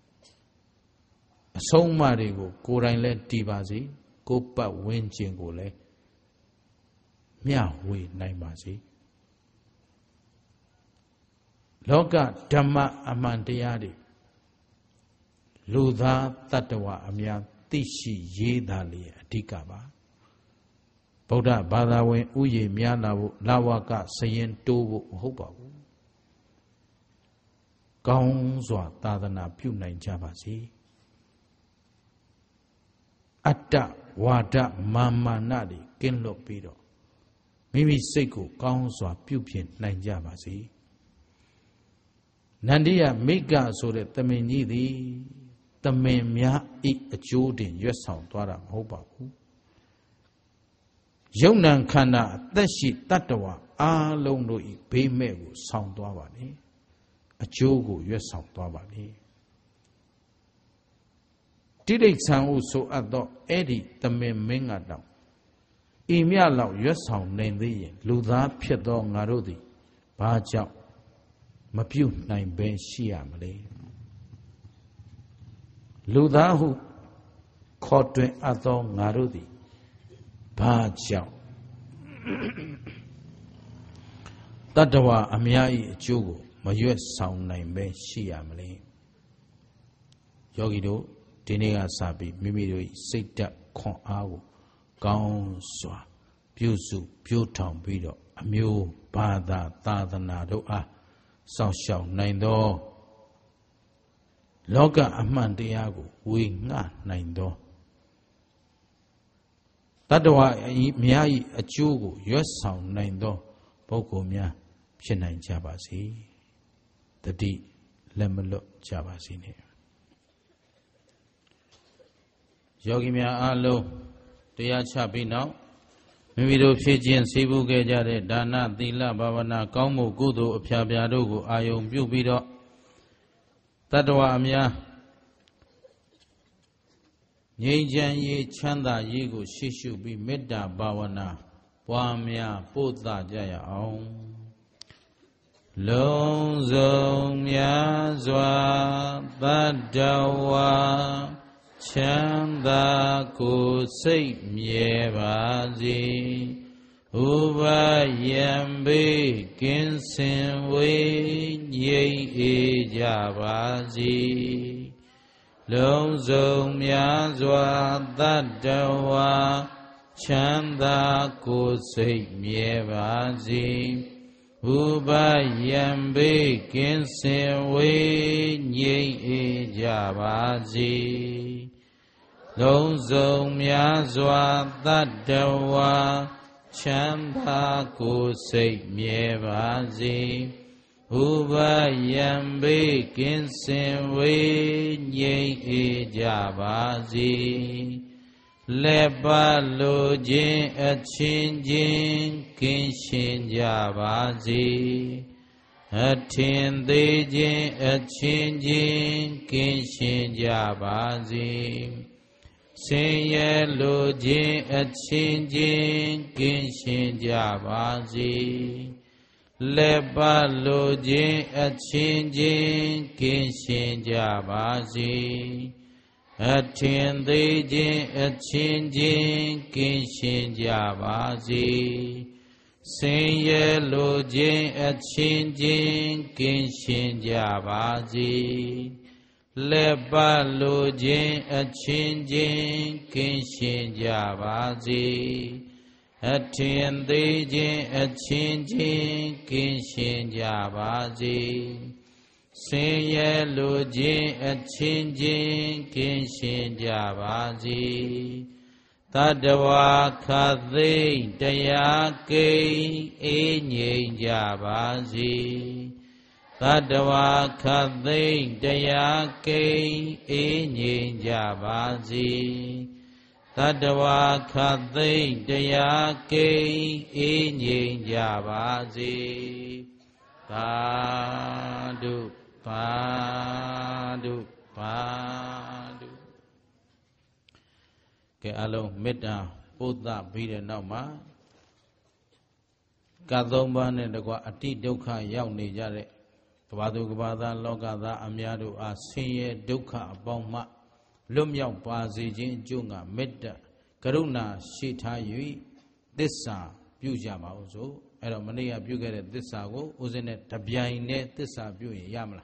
အဆုံးအမတွေကိုကိုယ်တိုင်လဲတည်ပါစေကိုယ်ပတ်ဝန်းကျင်ကိုလဲမျှဝေနိုင်ပါစေလောကဓမ္မအမှန်တရားတွေလူသားတ attva အများသိရှိရေးသားလျက်အဓိကပါဗုဒ္ဓဘာသာဝင်ဥယျာဉ်များလာဖို့လာဝကစရင်တိုးဖို့မဟုတ်ပါဘူးကောင်းစွာသာသနာပြုနိုင်ကြပါစေအတ္တဝါဒမာမာနတွေကင်းလွတ်ပြီးတော့မိမိစိတ်ကိုကောင်းစွာပြုပြင်နိုင်ကြပါစေနန္ဒီယမိကဆိုတဲ့သမင်ကြီးသည်သမင်များဤအကျိုးတင်ရွတ်ဆောင်သွားတာမဟုတ်ပါဘူးယုံနံခန္ဓာအသက်ရှိတ attva အားလုံးတို့ဤဘေးမဲ့ကိုဆောင်သွားပါလေအကျိုးကိုရွတ်ဆောင်သွားပါလေတိဋိစ္ဆာန်ဟုဆိုအပ်သောအဲ့ဒီသမင်မင်းကတောင်ဤမြလောက်ရွတ်ဆောင်နိုင်သေးရင်လူသားဖြစ်သောငါတို့သည်ဘာကြောင့်မပြုတ်နိုင်ပဲရှိရမလဲလူသားဟုခေါ်တွင်အပ်သောငါတို့သည်ဘာကြောင့်တ attva အများ၏အကျိုးကိုမရွတ်ဆောင်နိုင်ပဲရှိရမလဲယောဂီတို့ဒီနေ့ကစပြီးမိမိတို့စိတ်ဓာတ်ခွန်အားကိုကောင်းစွာပြုစုပြိုးထောင်ပြီးတော့အမျိုးဘာသာသာသနာတို့အားစောင့်ရှောက်နိုင်သောလောကအမှန်တရားကိုဝေငှနိုင်သောတ attva ဤများ၏အကျိုးကိုရွတ်ဆောင်နိုင်သောပုဂ္ဂိုလ်များဖြစ်နိုင်ကြပါစေတတိလက်မလွတ်ကြပါစေနဲ့ယောဂီများအားလုံးတရားချပြီးနောက်မိမိတို့ဖြည့်ခြင်းစေဖို့ခဲ့ကြတဲ့ဒါနသီလဘာဝနာကောင်းမှုကုသိုလ်အဖျားဖျားတို့ကိုအာယုံပြုပြီးတော့တ attva အများငြိမ်းချမ်းရေးချမ်းသာရေးကိုရှေ့ရှုပြီးမေတ္တာဘာဝနာပွားများပို့သကြရအောင်လုံးစုံများစွာတ attva ချမ်းသာကိုယ်စိတ်မြဲပါစေဥပယံဘေးကင်းစင်ဝေးငြိမ်းအေးကြပါစေလုံးစုံများစွာတတ္တဝါချမ်းသာကိုယ်စိတ်မြဲပါစေဥပယံဘေးကင်းစင်ဝေးငြိမ်းအေးကြပါစေလုံးစုံများစွာတတ္တဝါချမ်းသာကိုယ်စိတ်မြဲပါစေဥပယံဘေးကင်းစင်ဝေးငြိမ်းအေးကြပါစေလက်ပါလိုခြင်းအချင်းချင်းကင်းရှင်းကြပါစေအထင်သေးခြင်းအချင်းချင်းကင်းရှင်းကြပါစေဆင်းရဲလိုခြင်းအချင်းချင်းကင်းရှင်းကြပါစေလက်ပါလိုခြင်းအချင်းချင်းကင်းရှင်းကြပါစေအထင်သေးခြင်းအချင်းချင်းကင်းရှင်းကြပါစေဆင်းရဲလိုခြင်းအချင်းချင်းကင်းရှင်းကြပါစေလက်ပါလိုခြင်းအချင်းချင်းကင်းရှင်းကြပါစေအထင်သေးခြင်းအချင်းချင်းကင်းရှင်းကြပါစေဆင်းရဲလိုခြင်းအချင်းချင်းကင်းရှင်းကြပါစေတတ္တဝါခသိမ့်တရားကိန်းအေးငြိမ်ကြပါစေတတ္တဝါခသိမ့်တရားကိန်းအေးငြိမ်ကြပါစေတတ္တဝါခသိမ့်တရားကိန်းအေးငြိမ်ကြပါစေသာဓုသာဓုသာဓုကဲအလုံးမေတ္တာပုဒ်သပြီးတဲ့နောက်မှာကသုံးပါးနဲ့တကွအတိဒုက္ခရောက်နေကြတဲ့ကဘာသူကဘာသားလောကသားအများတို့အားဆင်းရဲဒုက္ခအပေါင်းမှလွတ်မြောက်ပါစေခြင်းအကျိုးငါမေတ္တာကရုဏာရှိထား၍သစ္စာပြုကြပါဦးစို့အဲ့တော့မနေ့ကပြုခဲ့တဲ့သစ္စာကိုဦးဇင်းနဲ့တပြိုင်နဲ့သစ္စာပြုရင်ရမလား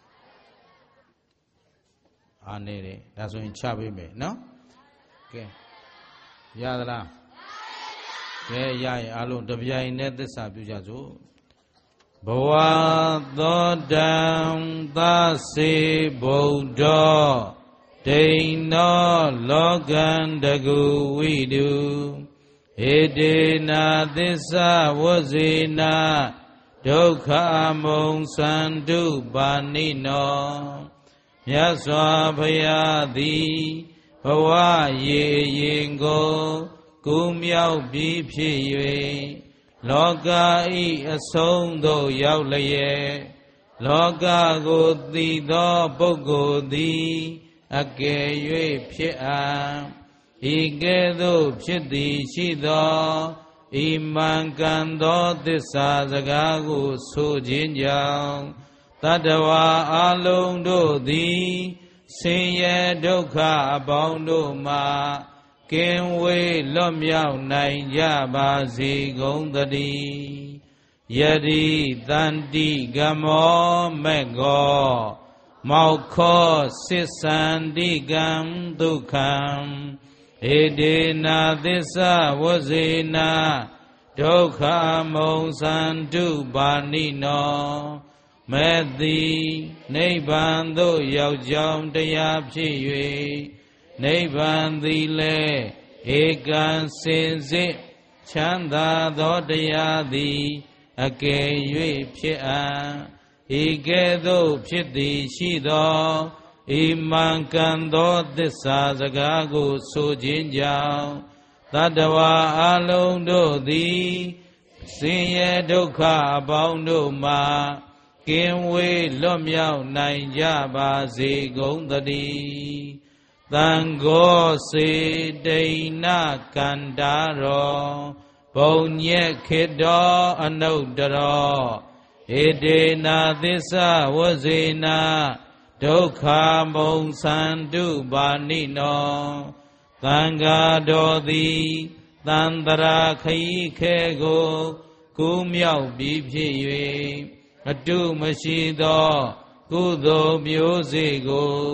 အားနေတယ်ဒါဆိုရင်ချပေးမယ်နော်ကဲရသလားကဲရရင်အလုံးတပြိုင်နဲ့သစ္စာပြုကြစို့ဘဝသောတံသစေဗုဒ္ဓဒိဏ္ဏလောကံတကူဝိတုဧတေနာသစ္စာဝဇေနာဒုက္ခမုံစန္တုပါဏိနောမြတ်စွာဘုရားသည်ဘဝရေရင်ကိုကူးမြောက်ပြီးဖြစ်၍လောကဤအဆုံးသို့ရောက်လျက်လောကကိုသိသောပုဂ္ဂိုလ်သည်အကယ်၍ဖြစ်အံဤကဲ့သို့ဖြစ်သည်ရှိသောဤမှန်ကန်သောသစ္စာစကားကိုဆိုခြင်းကြောင့်တတ္တဝါအလုံးတို့သည်ဆင်းရဲဒုက္ခအပေါင်းတို့မှကင်းဝေးလွတ်မြောက်နိုင်ကြပါစေကုန်သတည်းယတိတန္တိကမောမေကောမောခောစစ်စန္တိကံဒုက္ခံဧတေနာသစ္စာဝဇေနာဒုက္ခမုံစန္တုပါဏိနောမဲ့သည်နိဗ္ဗာန်သို့ရောက်ကြောင်းတရားဖြစ်၍နိဗ္ဗာန်သည်လည်းဧကံစင်စစ်ချမ်းသာသောတရားသည်အကယ်၍ဖြစ်အံဤကဲ့သို့ဖြစ်သည်ရှိသောဤမှန်ကန်သောသစ္စာစကားကိုဆိုခြင်းကြောင့်တတ္တဝါအလုံးတို့သည်ဆင်းရဲဒုက္ခအပေါင်းတို့မှကင်းဝေးလွတ်မြောက်နိုင်ကြပါစေကုန်သတည်းသံဃောစေတိဏကန္တာရောဘုံညက်ခေတောအနုတ္တရောဧတေနာသစ္စာဝဇေနာဒုက္ခမုံစန္တုပါဏိနောသံဃာတော်သည်သန္တရာခရီးခဲကိုကူးမြောက်ပြီးဖြစ်၍အတုမရှိသောကုသိုလ်မျိုးစေ့ကို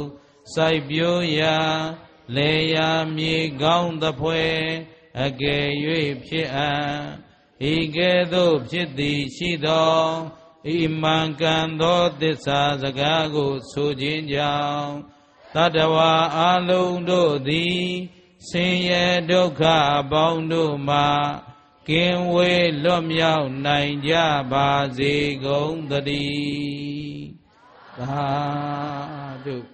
စိုက်ပျိုးရာလေယာမြေကောင်းသဖွယ်အကယ်၍ဖြစ်အံ့ဤကဲ့သို့ဖြစ်သည်ရှိသောဤမှန်ကန်သောသစ္စာစကားကိုဆိုခြင်းကြောင့်တတ္တဝါအလုံးတို့သည်ဆင်းရဲဒုက္ခအပေါင်းတို့မှကင်းဝေးလွတ်မြောက်နိုင်ကြပါစေကုန်သတည်းသာဓု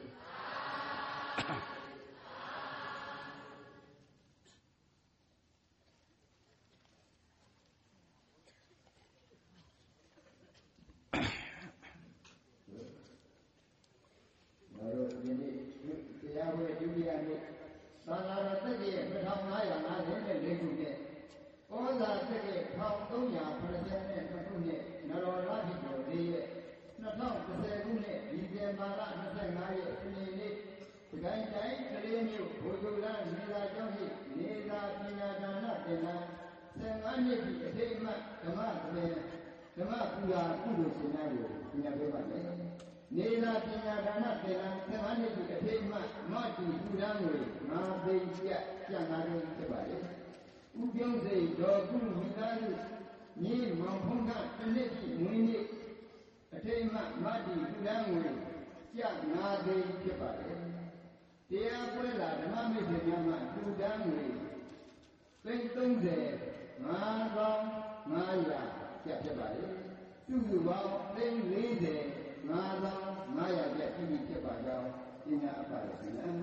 သာသာရတက္ကရဲ့တစ်ထောင်ငါးရာငါးဆယ်နဲ့လေးခုနဲ့ဩဇာတက္ကရဲ့တစ်ထောင်သုံးရာခုနှစ်ဆယ်နဲ့နှစ်ခုနဲ့နရောလပိကျော်လေးရဲ့နှစ်ထောင်တစ်ဆယ်ခုနဲ့ဒီဇင်ဘာလနှစ်ဆယ်ငါးရက်စနေနေ့ဒီတိုင်းတိုင်းကလေးမျိုးဘုရားလနေသာကျောင်းရှိနေသာပညာဒါနသင်္ကန်းဆယ်ငါးနှစ်ဒီအထိတ်အမှတ်ဓမ္မသင်ဓမ္မပူဇာကုသိုလ်ရှင်များကိုပညာပေးပါမယ်နေသာပညာဒါနသင်္ကန်းဆယ်ငါးနှစ်ဒီအထိတ်အမှတ်မတူပူဇာငွေငါသိကျကျန်သားတော်ဖြစ်ပါလေဥပြုံးစိတ်တော်ကုမိသားစုမြေမောင်ဖုံးကတစ်နှစ်ပြည့်ငွေနှစ်အထိတ်အမှတ်မတူပူဇာငွေကျငါသိဖြစ်ပါလေတရားပွဲလာဓမ္မမိတ်ဆွေများမှပူဇာငွေသိန်းသုံးဆယ်ငါးသောင်းငါးရာကျဖြစ်ပါလေစုစုပေါင်းသိန်းလေးဆယ်ငါးသောင်းငါးရာကျပြည်ဖြစ်ပါကြောင်းပညာအပ်ပါလေခင်ဗျာ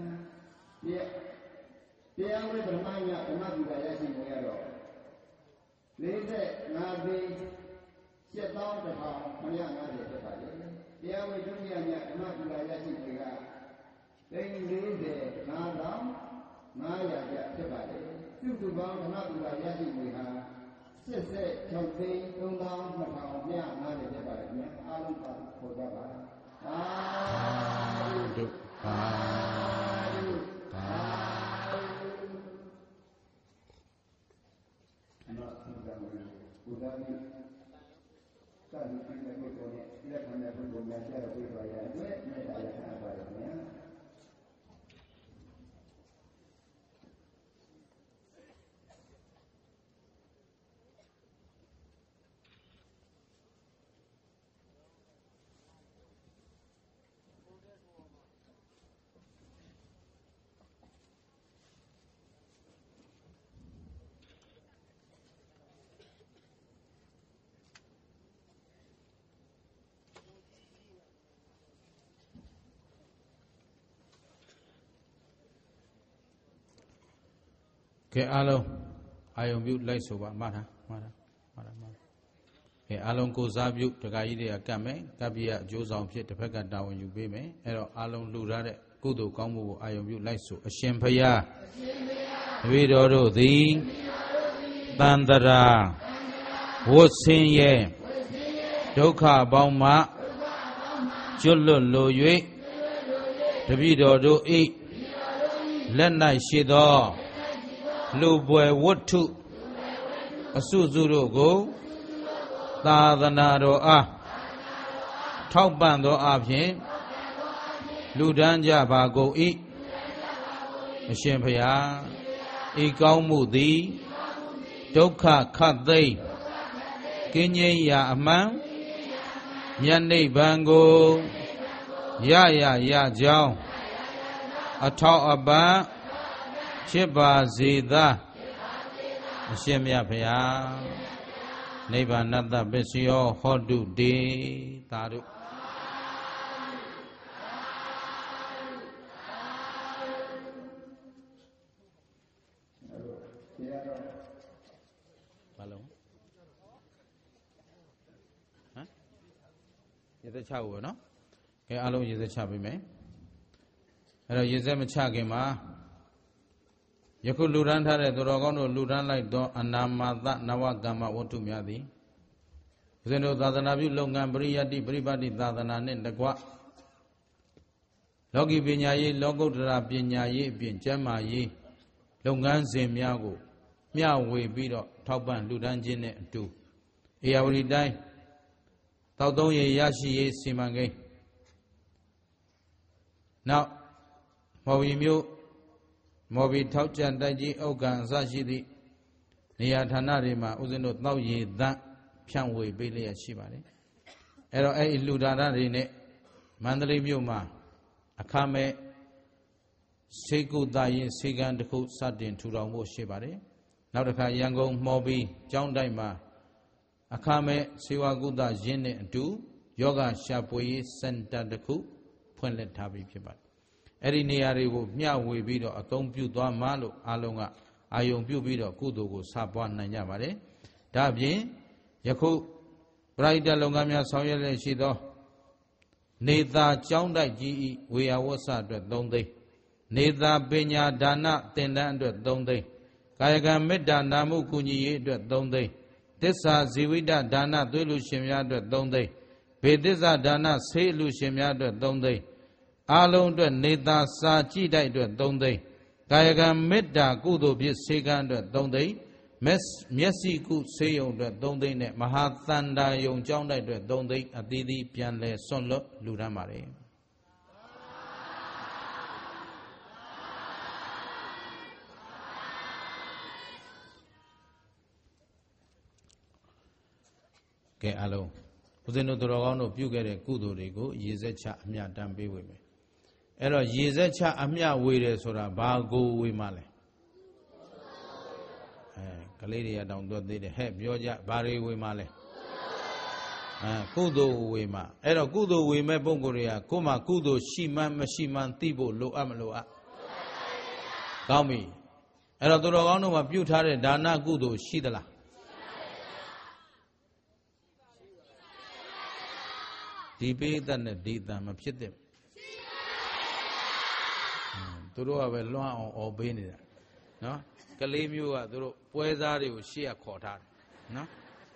တရားဝိဓမ္မညဓမ္မပူဇာရရှိနေရတော့လေးသက်ငါးသိန်းရှစ်သောင်းတစ်ထောင်မရငါးဆယ်ဖြစ်ပါလေတရားဝိဒုတိယညဓမ္မပူဇာရရှိနေကသိန်းလေးဆယ်ငါးသောင်းငါးရာကျဖြစ်ပါလေစုစုပေါင်းဓမ္မပူဇာရရှိနေဟာစစ်ဆက်၆သိန်းသုံးသောင်းနှစ်ထောင်မြတ်ငါးဆယ်ဖြစ်ပါလေခင်ဗျာအားလုံးပါခေါ်ကြပါသာဓုသာဓုသာအနောသံဃာဝိဘုရားမိသာဓုပိတဲ့ပုဂ္ဂိုလ်နဲ့လက်ခံတဲ့ပုဂ္ဂိုလ်များကျတော့ပြပါရအတွက်မေတ္တာရဟန်းပါရခင်ဗျာကဲအားလုံးအာယုံပြုလိုက်ဆိုပါမှတ်တာမှတ်တာမှတ်တာမှတ်တာကဲအားလုံးကိုစားပြုတခါကြီးတွေကကတ်မယ်ကပ်ပြည့်အကျိုးဆောင်ဖြစ်တစ်ဖက်ကတာဝန်ယူပေးမယ်အဲ့တော့အားလုံးလှူထားတဲ့ကုသိုလ်ကောင်းမှုကိုအာယုံပြုလိုက်ဆိုအရှင်ဘုရားတပည့်တော်တို့သည်တန်တရာဝတ်ဆင်းရဲဒုက္ခပေါင်းမှကျွတ်လွတ်လို၍တပည့်တော်တို့ဤလက်၌ရှိသောလူပွဲဝတ္ထုအစုစုတို့ကိုသာသနာတော်အားထောက်ပံ့သောအဖြစ်လူဒန်းကြပါကုန်၏အရှင်ဘုရားဤကောင်းမှုသည်ဒုက္ခခတ်သိမ်းကင်းငြိမ်းရာအမှန်မြတ်နိဗ္ဗာန်ကိုရရရကြောင်းအထောက်အပံ့ဖြစ်ပါစေသာအရှင်မြတ်ဘုရားနိဗ္ဗာန်တ္တပစ္စယောဟောတုတေသာဓုဘာလုံးဟမ်ရေသက်ချဖို့နော်ကဲအားလုံးရေသက်ချပေးမယ်အဲ့တော့ရေသက်မချခင်မှာယခုလူရန်ထားတဲ့သူတော်ကောင်းတို့လူရန်လိုက်သောအနာမသနဝကမ္မဝတ္ထုများသည်ဦးဇင်းတို့သာသနာပြုလုပ်ငန်းပရိယတ္တိပရိပတ်တိသာသနာနှင့်တကွလောကီပညာရေးလောကုတ္တရာပညာရေးအပြင်ကျမ်းမာရေးလုပ်ငန်းစဉ်များကိုမျှဝေပြီးတော့ထောက်ပံ့လှူဒန်းခြင်းနဲ့အတူဧရာဝတီတိုင်းတောက်သုံးရေရရှိရေးစီမံကိန်းနောက်မော်ဘီမျိုးမော်ဘီထောက်ကြံတိုက်ကြီးဥက္ကံအစရှိသည့်နေရာဌာနတွေမှာဦးဇင်းတို့တောက်ရည်သန့်ဖြန့်ဝေပေးလျက်ရှိပါတယ်အဲ့တော့အဲ့ဒီလူဒါနတွေနဲ့မန္တလေးမြို့မှာအခမဲ့စေကုသရင်စေကံတစ်ခုစတင်ထူထောင်ဖို့ရှိပါတယ်နောက်တစ်ခါရန်ကုန်မှော်ပြီးကျောင်းတိုက်မှာအခမဲ့စေဝါကုသရင်းနဲ့အတူယောဂရှာပွေရေးစင်တာတစ်ခုဖွင့်လှစ်ထားပြီးဖြစ်ပါတယ်အဲ့ဒီနေရာတွေကိုမျှဝေပြီးတော့အသုံးပြုသွားမှလို့အားလုံးကအာယုံပြုပြီးတော့ကုသိုလ်ကိုစပွားနိုင်ကြပါတယ်ဒါအပြင်ယခုပရိဒတ်လုပ်ငန်းများဆောင်ရွက်လျက်ရှိသောနေသာကျောင်းတိုက်ကြီးဤဝေယဝဆအတွက်သုံးသိန်းနေသာပညာဒါနသင်တန်းအတွက်သုံးသိန်းကာယကံမေတ္တာနာမှုကုညီရေးအတွက်သုံးသိန်းသစ္စာဇီဝိတဒါနသွေးလူရှင်များအတွက်သုံးသိန်းဘေသစ္စာဒါနဆေးလူရှင်များအတွက်သုံးသိန်းအားလုံးအတွက်နေသာစာကြည့်တိုက်အတွက်သုံးသိန်းကာယကံမေတ္တာကုသိုလ်ဖြစ်စေကံအတွက်သုံးသိန်းမျက်စိကုဆေးရုံအတွက်သုံးသိန်းနဲ့မဟာသန္တာယုံကျောင်းတိုက်အတွက်သုံးသိန်းအသီးသီးပြန်လဲဆွန့်လွတ်လူတန်းပါတယ်ကဲအားလုံးဦးဇင်းတို့တော်ကောင်းတို့ပြုခဲ့တဲ့ကုသိုလ်တွေကိုရေစက်ချအမြတ်တမ်းပေးဝေမယ်အဲ့တော့ရေစက်ချအမြတ်ဝေတယ်ဆိုတာဘာကိုဝေမှလဲအဲကလေးတွေကတောင်တွက်သေးတယ်ဟဲ့ပြောကြဘာတွေဝေမှလဲအဲကုသိုလ်ဝေမှအဲ့တော့ကုသိုလ်ဝေမဲ့ပုဂ္ဂိုလ်တွေကကိုယ်မှာကုသိုလ်ရှိမှန်းမရှိမှန်းသိဖို့လိုအပ်မလိုအပ်ကောင်းပြီအဲ့တော့တော်ကောင်းတို့မှာပြုထားတဲ့ဒါနကုသိုလ်ရှိသလားဒီပိဋကနဲ့ဒီတန်မဖြစ်တဲ့သူတို့ကပဲလွှမ်းအောင်អော်ပေးနေတာနော်ကလေးမျိုးကသူတို့ပွဲစားတွေကိုရှေ့ကခေါ်ထားတယ်နော်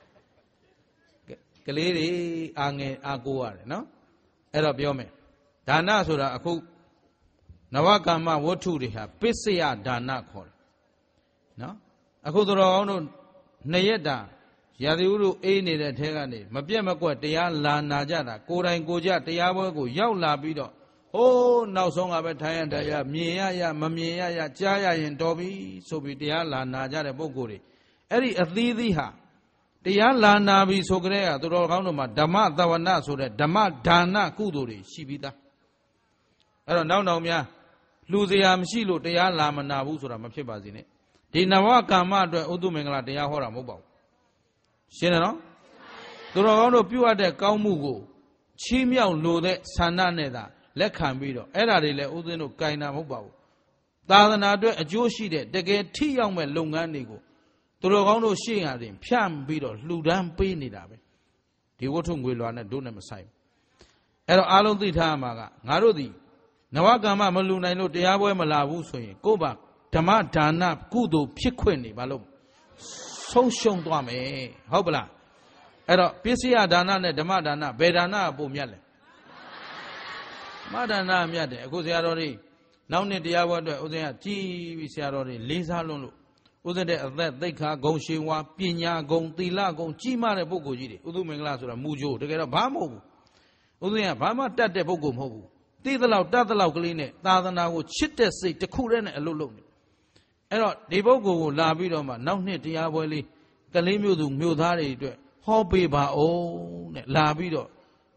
ကလေးတွေအာငယ်အာကိုရတယ်နော်အဲ့တော့ပြောမယ်ဒါနဆိုတာအခုနဝကမ္မဝတ္ထုတွေဟာပစ္စယဒါနခေါ်တယ်နော်အခုသူတော်ကောင်းတို့နှစ်ရက်တာရာသီဥတုအေးနေတဲ့ထဲကနေမပြတ်မကွက်တရားလာနာကြတာကိုယ်တိုင်ကိုကြတရားပွဲကိုရောက်လာပြီးတော့ဟိုးနောက်ဆုံးကပဲထိုင်ရတရားမြင်ရရမမြင်ရရကြားရရင်တော်ပြီဆိုပြီးတရားလာနာကြတဲ့ပုဂ္ဂိုလ်တွေအဲ့ဒီအသီးသီးဟာတရားလာနာပြီဆိုကြတဲ့ကသူတော်ကောင်းတို့မှာဓမ္မသဝနဆိုတဲ့ဓမ္မဒါနကုသိုလ်တွေရှိပြီးသားအဲ့တော့နောက်နောက်များလှူစရာမရှိလို့တရားလာမနာဘူးဆိုတာမဖြစ်ပါစေနဲ့ဒီနဝကမ္မအတွက်ဥဒ္ဓမင်္ဂလာတရားဟောတာမဟုတ်ပါဘူးရှင်းတယ်နော်သူတော်ကောင်းတို့ပြုအပ်တဲ့ကောင်းမှုကိုချီးမြှောက်လို့တဲ့ဆန္ဒနဲ့သာလက်ခံပြီးတော့အဲ့ဒါတွေလည်းဥစဉ်တို့ကြင်တာမဟုတ်ပါဘူးသာသနာအတွက်အကျိုးရှိတဲ့တကယ်ထိရောက်မဲ့လုပ်ငန်းတွေကိုသူတော်ကောင်းတို့ရှေ့ရတယ်ဖြန့်ပြီးတော့လှူဒန်းပေးနေတာပဲဒီဝတ္ထုငွေလွှာနဲ့တို့နဲ့မဆိုင်ဘူးအဲ့တော့အားလုံးသိထားရမှာကငါတို့ဒီနဝကမ္မမလှူနိုင်လို့တရားပွဲမလာဘူးဆိုရင်ကိုယ့်ဘာဓမ္မဒါနကုသိုလ်ဖြစ်ခွင့်နေဘာလို့ဆုံးရှုံးသွားမယ်ဟုတ်ပလားအဲ့တော့ပစ္စယဒါနနဲ့ဓမ္မဒါနဘယ်ဒါနကပိုမြတ်လဲဓမ္မဒါနမြတ်တယ်အခုဆရာတော်တွေနောက်နှစ်တရားပွဲအတွက်ဥစဉ်ကကြည်ပြီးဆရာတော်တွေလေးစားလွန်းလို့ဥစဉ်တဲ့အသက်သိက္ခာဂုဏ်ရှင်ဝါပညာဂုဏ်သီလဂုဏ်ကြီးမားတဲ့ပုဂ္ဂိုလ်ကြီးတွေဥဒုမင်္ဂလာဆိုတာမူကြိုးတကယ်တော့ဘာမဟုတ်ဘူးဥစဉ်ကဘာမှတတ်တဲ့ပုဂ္ဂိုလ်မဟုတ်ဘူးသိသလောက်တတ်သလောက်ကလေးနဲ့သာသနာကိုချစ်တဲ့စိတ်တစ်ခုတည်းနဲ့အလုပ်လုပ်နေအဲ့တော့ဒီပုဂ္ဂိုလ်ကိုလာပြီးတော့မှနောက်နှစ်တရားပွဲလေးကလေးမျိုးသူမျိုးသားတွေအတွက်ဟောပေးပါအောင်တဲ့လာပြီးတော့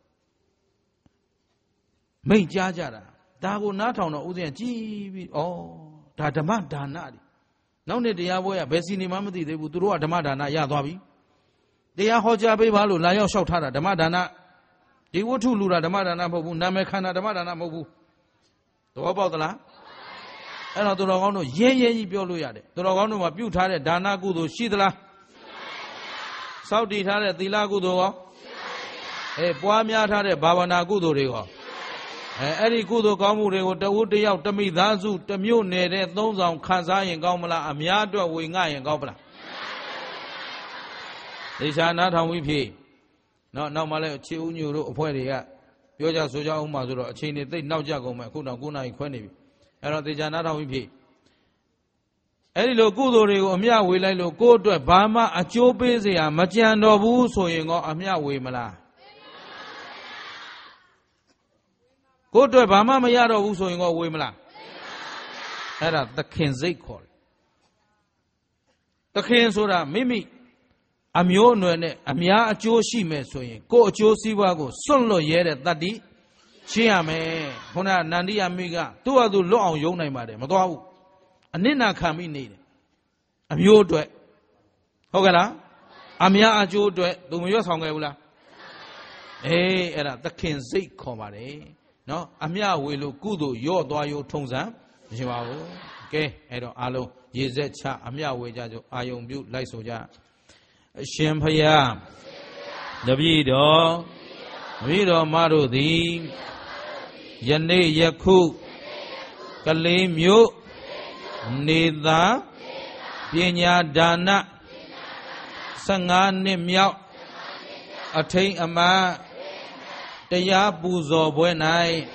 မိတ်ကြားကြတာဒါကိုနားထောင်တော့ဥစဉ်ကြည်ပြီးဩဒါဓမ္မဒါနတွေနောက်နှစ်တရားပွဲကဘယ်စီနေမှမသိသေးဘူးသူတို့ကဓမ္မဒါနရသွားပြီတရားဟောကြားပေးပါလို့လာရောက်လျှောက်ထားတာဓမ္မဒါနဒီဝတ္ထုလူတာဓမ္မဒါနမဟုတ်ဘူးနာမည်ခန္ဓာဓမ္မဒါနမဟုတ်ဘူးသဘောပေါက်သလားအဲ့တော့သူတော်ကောင်းတို့ရဲရဲကြီးပြောလို့ရတယ်သူတော်ကောင်းတို့မှာပြုထားတဲ့ဒါနကုသိုလ်ရှိသလားစောင့်တည်ထားတဲ့သီလကုသိုလ်ရောအဲပွားများထားတဲ့ဘာဝနာကုသိုလ်တွေရောအဲအဲ့ဒီကုသိုလ်ကောင်းမှုတွေကိုတဝုတယောက်တမိသားစုတမျိုးနေတဲ့သုံးဆောင်ခံစားရင်ကောင်းမလားအများအတွက်ဝေငှရင်ကောင်းမလားဒေရှာနာထောင်ဝိဖြစ်နော်နောက်မှလည်းခြေဦးညိုတို့အဖွဲ့တွေကပြောကြဆိုကြအောင်မှဆိုတော့အချိန်တွေသိပ်နောက်ကျကုန်မယ်အခုတော့၉နာရီခွဲနေပြီအဲ့တော့ဒေရှာနာထောင်ဝိဖြစ်အဲ့ဒီလိုကုသိုလ်တွေကိုအမျှဝေလိုက်လို့ကိုယ့်အတွက်ဘာမှအကျိုးပေးစရာမကြံတော့ဘူးဆိုရင်ကောအမျှဝေမလားကိုယ့်အတွက်ဘာမှမရတော့ဘူးဆိုရင်ကောဝေမလားအဲ့ဒါသခင်စိတ်ခေါ်တယ်သခင်ဆိုတာမိမိအမျိုးအနွယ်နဲ့အများအကျိုးရှိမယ်ဆိုရင်ကိုယ်အကျိုးစီးပွားကိုစွန့်လွတ်ရဲတဲ့တတ္တိရှင်းရမယ်ခုနကနန္ဒီယမိကသူ့ဟာသူလွတ်အောင်ယုံနိုင်ပါတယ်မသွားဘူးအနစ်နာခံပြီးနေတယ်အမျိုးအတွက်ဟုတ်ကဲ့လားအများအကျိုးအတွက်သူမရွတ်ဆောင်ခဲ့ဘူးလားအေးအဲ့ဒါသခင်စိတ်ခေါ်ပါတယ်နော်အမျှဝေလို့ကုသိုလ်ရော့သွားရောထုံစံမရှိပါဘူးကဲအဲ့တော့အားလုံးရေစက်ချအမျှဝေကြကြအာယုံပြုလိုက်ဆိုကြအရှင်ဖယားတပည့်တော်တပည့်တော်မတို့သည်ယနေ့ယခုကလေးမျိုးနေသာပညာဒါနဆယ်ငါးနှစ်မြောက်အထိန်အမတရားပူဇော်ပွဲ၌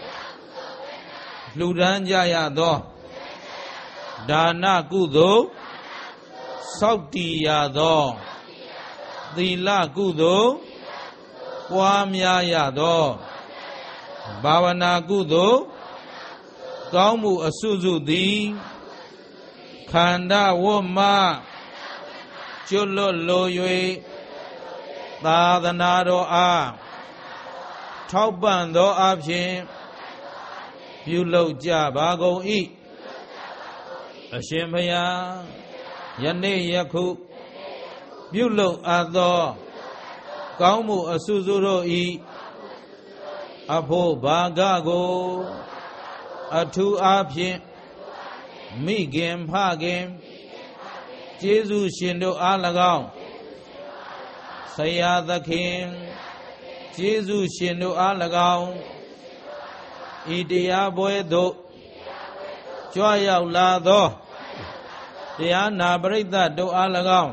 လှူဒန်းကြရသောဒါနကုသိုလ်စောင့်တည်ရသောသီလကုသိုလ်ပွားများရသောဘာဝနာကုသိုလ်ကောင်းမှုအစုစုသည်ခန္ဓာဝတ်မှကျွလွတ်လို၍သာသနာတော်အားထောက်ပံ့သောအဖြစ်ပြုလုပ်ကြပါကုန်၏အရှင်ဘုရားယနေ့ယခုပြုလုပ်အပ်သောကောင်းမှုအစုစုတို့၏အဖို့ဘာကကိုအထူးအားဖြင့်မိခင်ဖခင်ကျေးဇူးရှင်တို့အား၎င်းဆရာသခင်ကျေးဇူးရှင်တို့အား၎င်းဤတရားပွဲသို့ကြွရောက်လာသောတရားနာပရိသတ်တို့အား၎င်း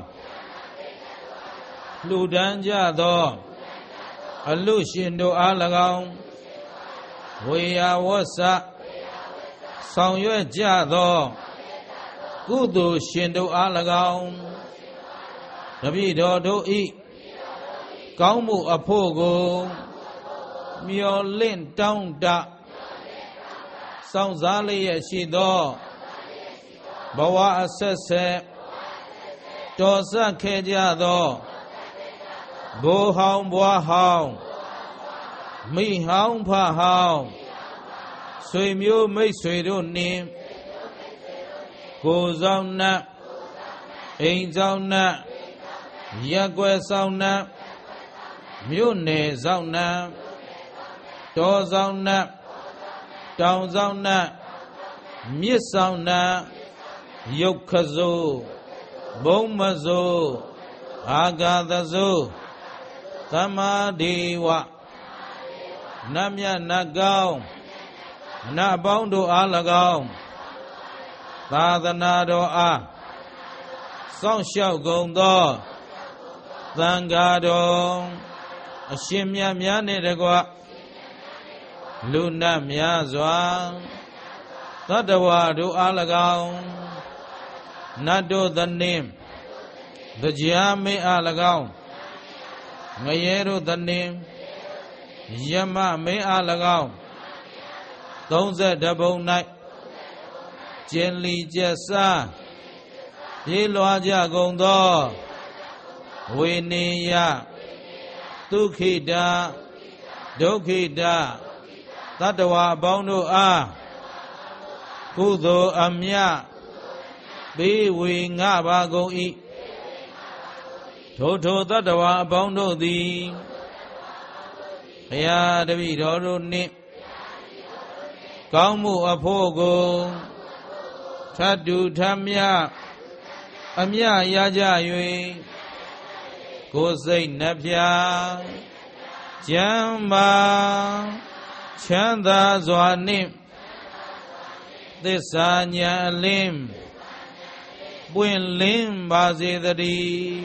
လှူဒန်းကြသောအလူရှင်တို့အား၎င်းဝေယဝဆဆောင်ရွက်ကြသောကုသိုလ်ရှင်တို့အား၎င်းတပည့်တော်တို့ဤကောင်းမှုအဖို့ကိုမျော်လင့်တောင်းတစောင့်စားလျက်ရှိသောဘဝအဆက်ဆက်တော်ဆက်ခဲ့ကြသောဘိုးဟောင်းဘွားဟောင်းမိဟောင်းဖဟောင်းဆွေမျိုးမိတ်ဆွေတို့နှင့်ကိုယ်ဆောင်နှင့်အိမ်ဆောင်နှင့်ရက်ွယ်ဆောင်နှင့်မြို့နယ်ဆောင်နှင့်တောဆောင်နှင့်တောင်ဆောင်နှင့်မြစ်ဆောင်နှင့်ရုပ်ခစိုးဘုံမစိုးအာဂါသစိုးသမ္မာဒေဝနတ်မြတ်နတ်ကောင်းနတ်ပေါင်းတို့အား၎င်းသာသနာတော်အားစောင့်ရှောက်ကုန်သောသံဃာတော်အရှင်မြတ်များနှင့်တကွလူနတ်များစွာသတ္တဝါတို့အား၎င်းနတ်တို့သနှင့်တရားမင်းအား၎င်းငရဲတို့သနှင့်ယမမင်းအား၎င်းသုံးဆယ်တပုံ၌ကျင်လီကျက်စားပြေးလွှားကြကုန်သောဝေနေယဒုက္ခိတဒုက္ခိတသတ္တဝါအပေါင်းတို့အားကုသိုလ်အမြတ်ပေးဝေငှပါကုန်၏ထိုထိုသတ္တဝါအပေါင်းတို့သည်ဘုရားတပည့်တော်တို့နှင့်ကောင်းမှုအဖို့ကိုထတ်တူထမြအမြရကြ၍ကိုယ်စိတ်နှဖျားကျမ်းမာချမ်းသာစွာနှင့်သစ္စာဉာဏ်အလင်းပွင့်လင်းပါစေတည်း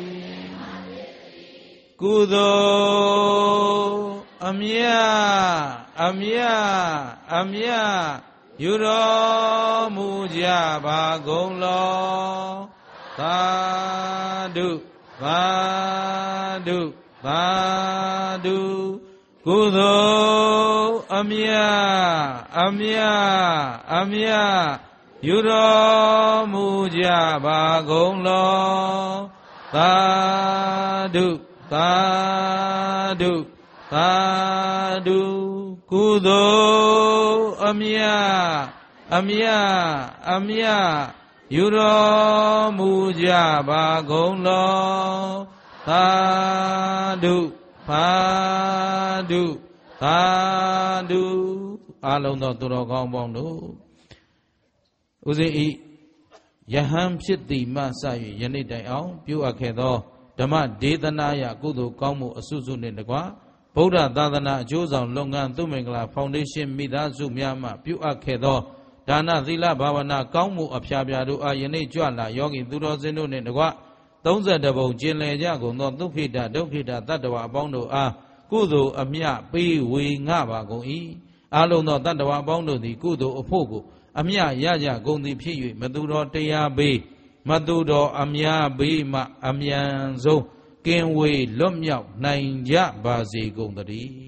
ကုသိုလ်အမြအမြအမြယူတော်မူကြပါကုန်လောသာဓုသာဓုသာဓုကုသိုလ်အမြအမြအမြယူတော်မူကြပါကုန်လောသာဓုသာဓုသာဓုကုသိုလ်အမြတ်အမြတ်အမြတ်ယူတော်မူကြပါကုန်လောသာဓုသာဓုသာဓုအလုံးသောသူတော်ကောင်းပေါင်းတို့ဦးဇင်းဤယဟန်ဖြစ်သည်မှစ၍ယနေ့တိုင်အောင်ပြုအပ်ခဲ့သောဓမ္မဒေသနာယကုသိုလ်ကောင်းမှုအစုစုနှင့်တကွဗုဒ္ဓသာသနာအကျိုးဆောင်လုပ်ငန်းသုမင်္ဂလာဖောင်ဒေးရှင်းမိသားစုများမှပြုအပ်ခဲ့သောဒါနသီလဘာဝနာကောင်းမှုအဖျားဖျားတို့အားယနေ့ကြွလာယောဂီသူတော်စင်တို့နှင့်တကွသုံးဆယ်တပုံကျင်လည်ကြကုန်သောသုခိတဒုက္ခိတတတ္တဝအပေါင်းတို့အားကုသိုလ်အမြတ်ပေးဝေငှပါကုန်၏အလုံးသောတတ္တဝအပေါင်းတို့သည်ကုသိုလ်အဖို့ကိုအမြတ်ရကြကုန်သည်ဖြစ်၍မသူတော်တရားဘေးမသူတော်အများဘေးမှအမြန်ဆုံးကင်းဝေးလွတ်မြောက်နိုင်ကြပါစေကုန်သတည်း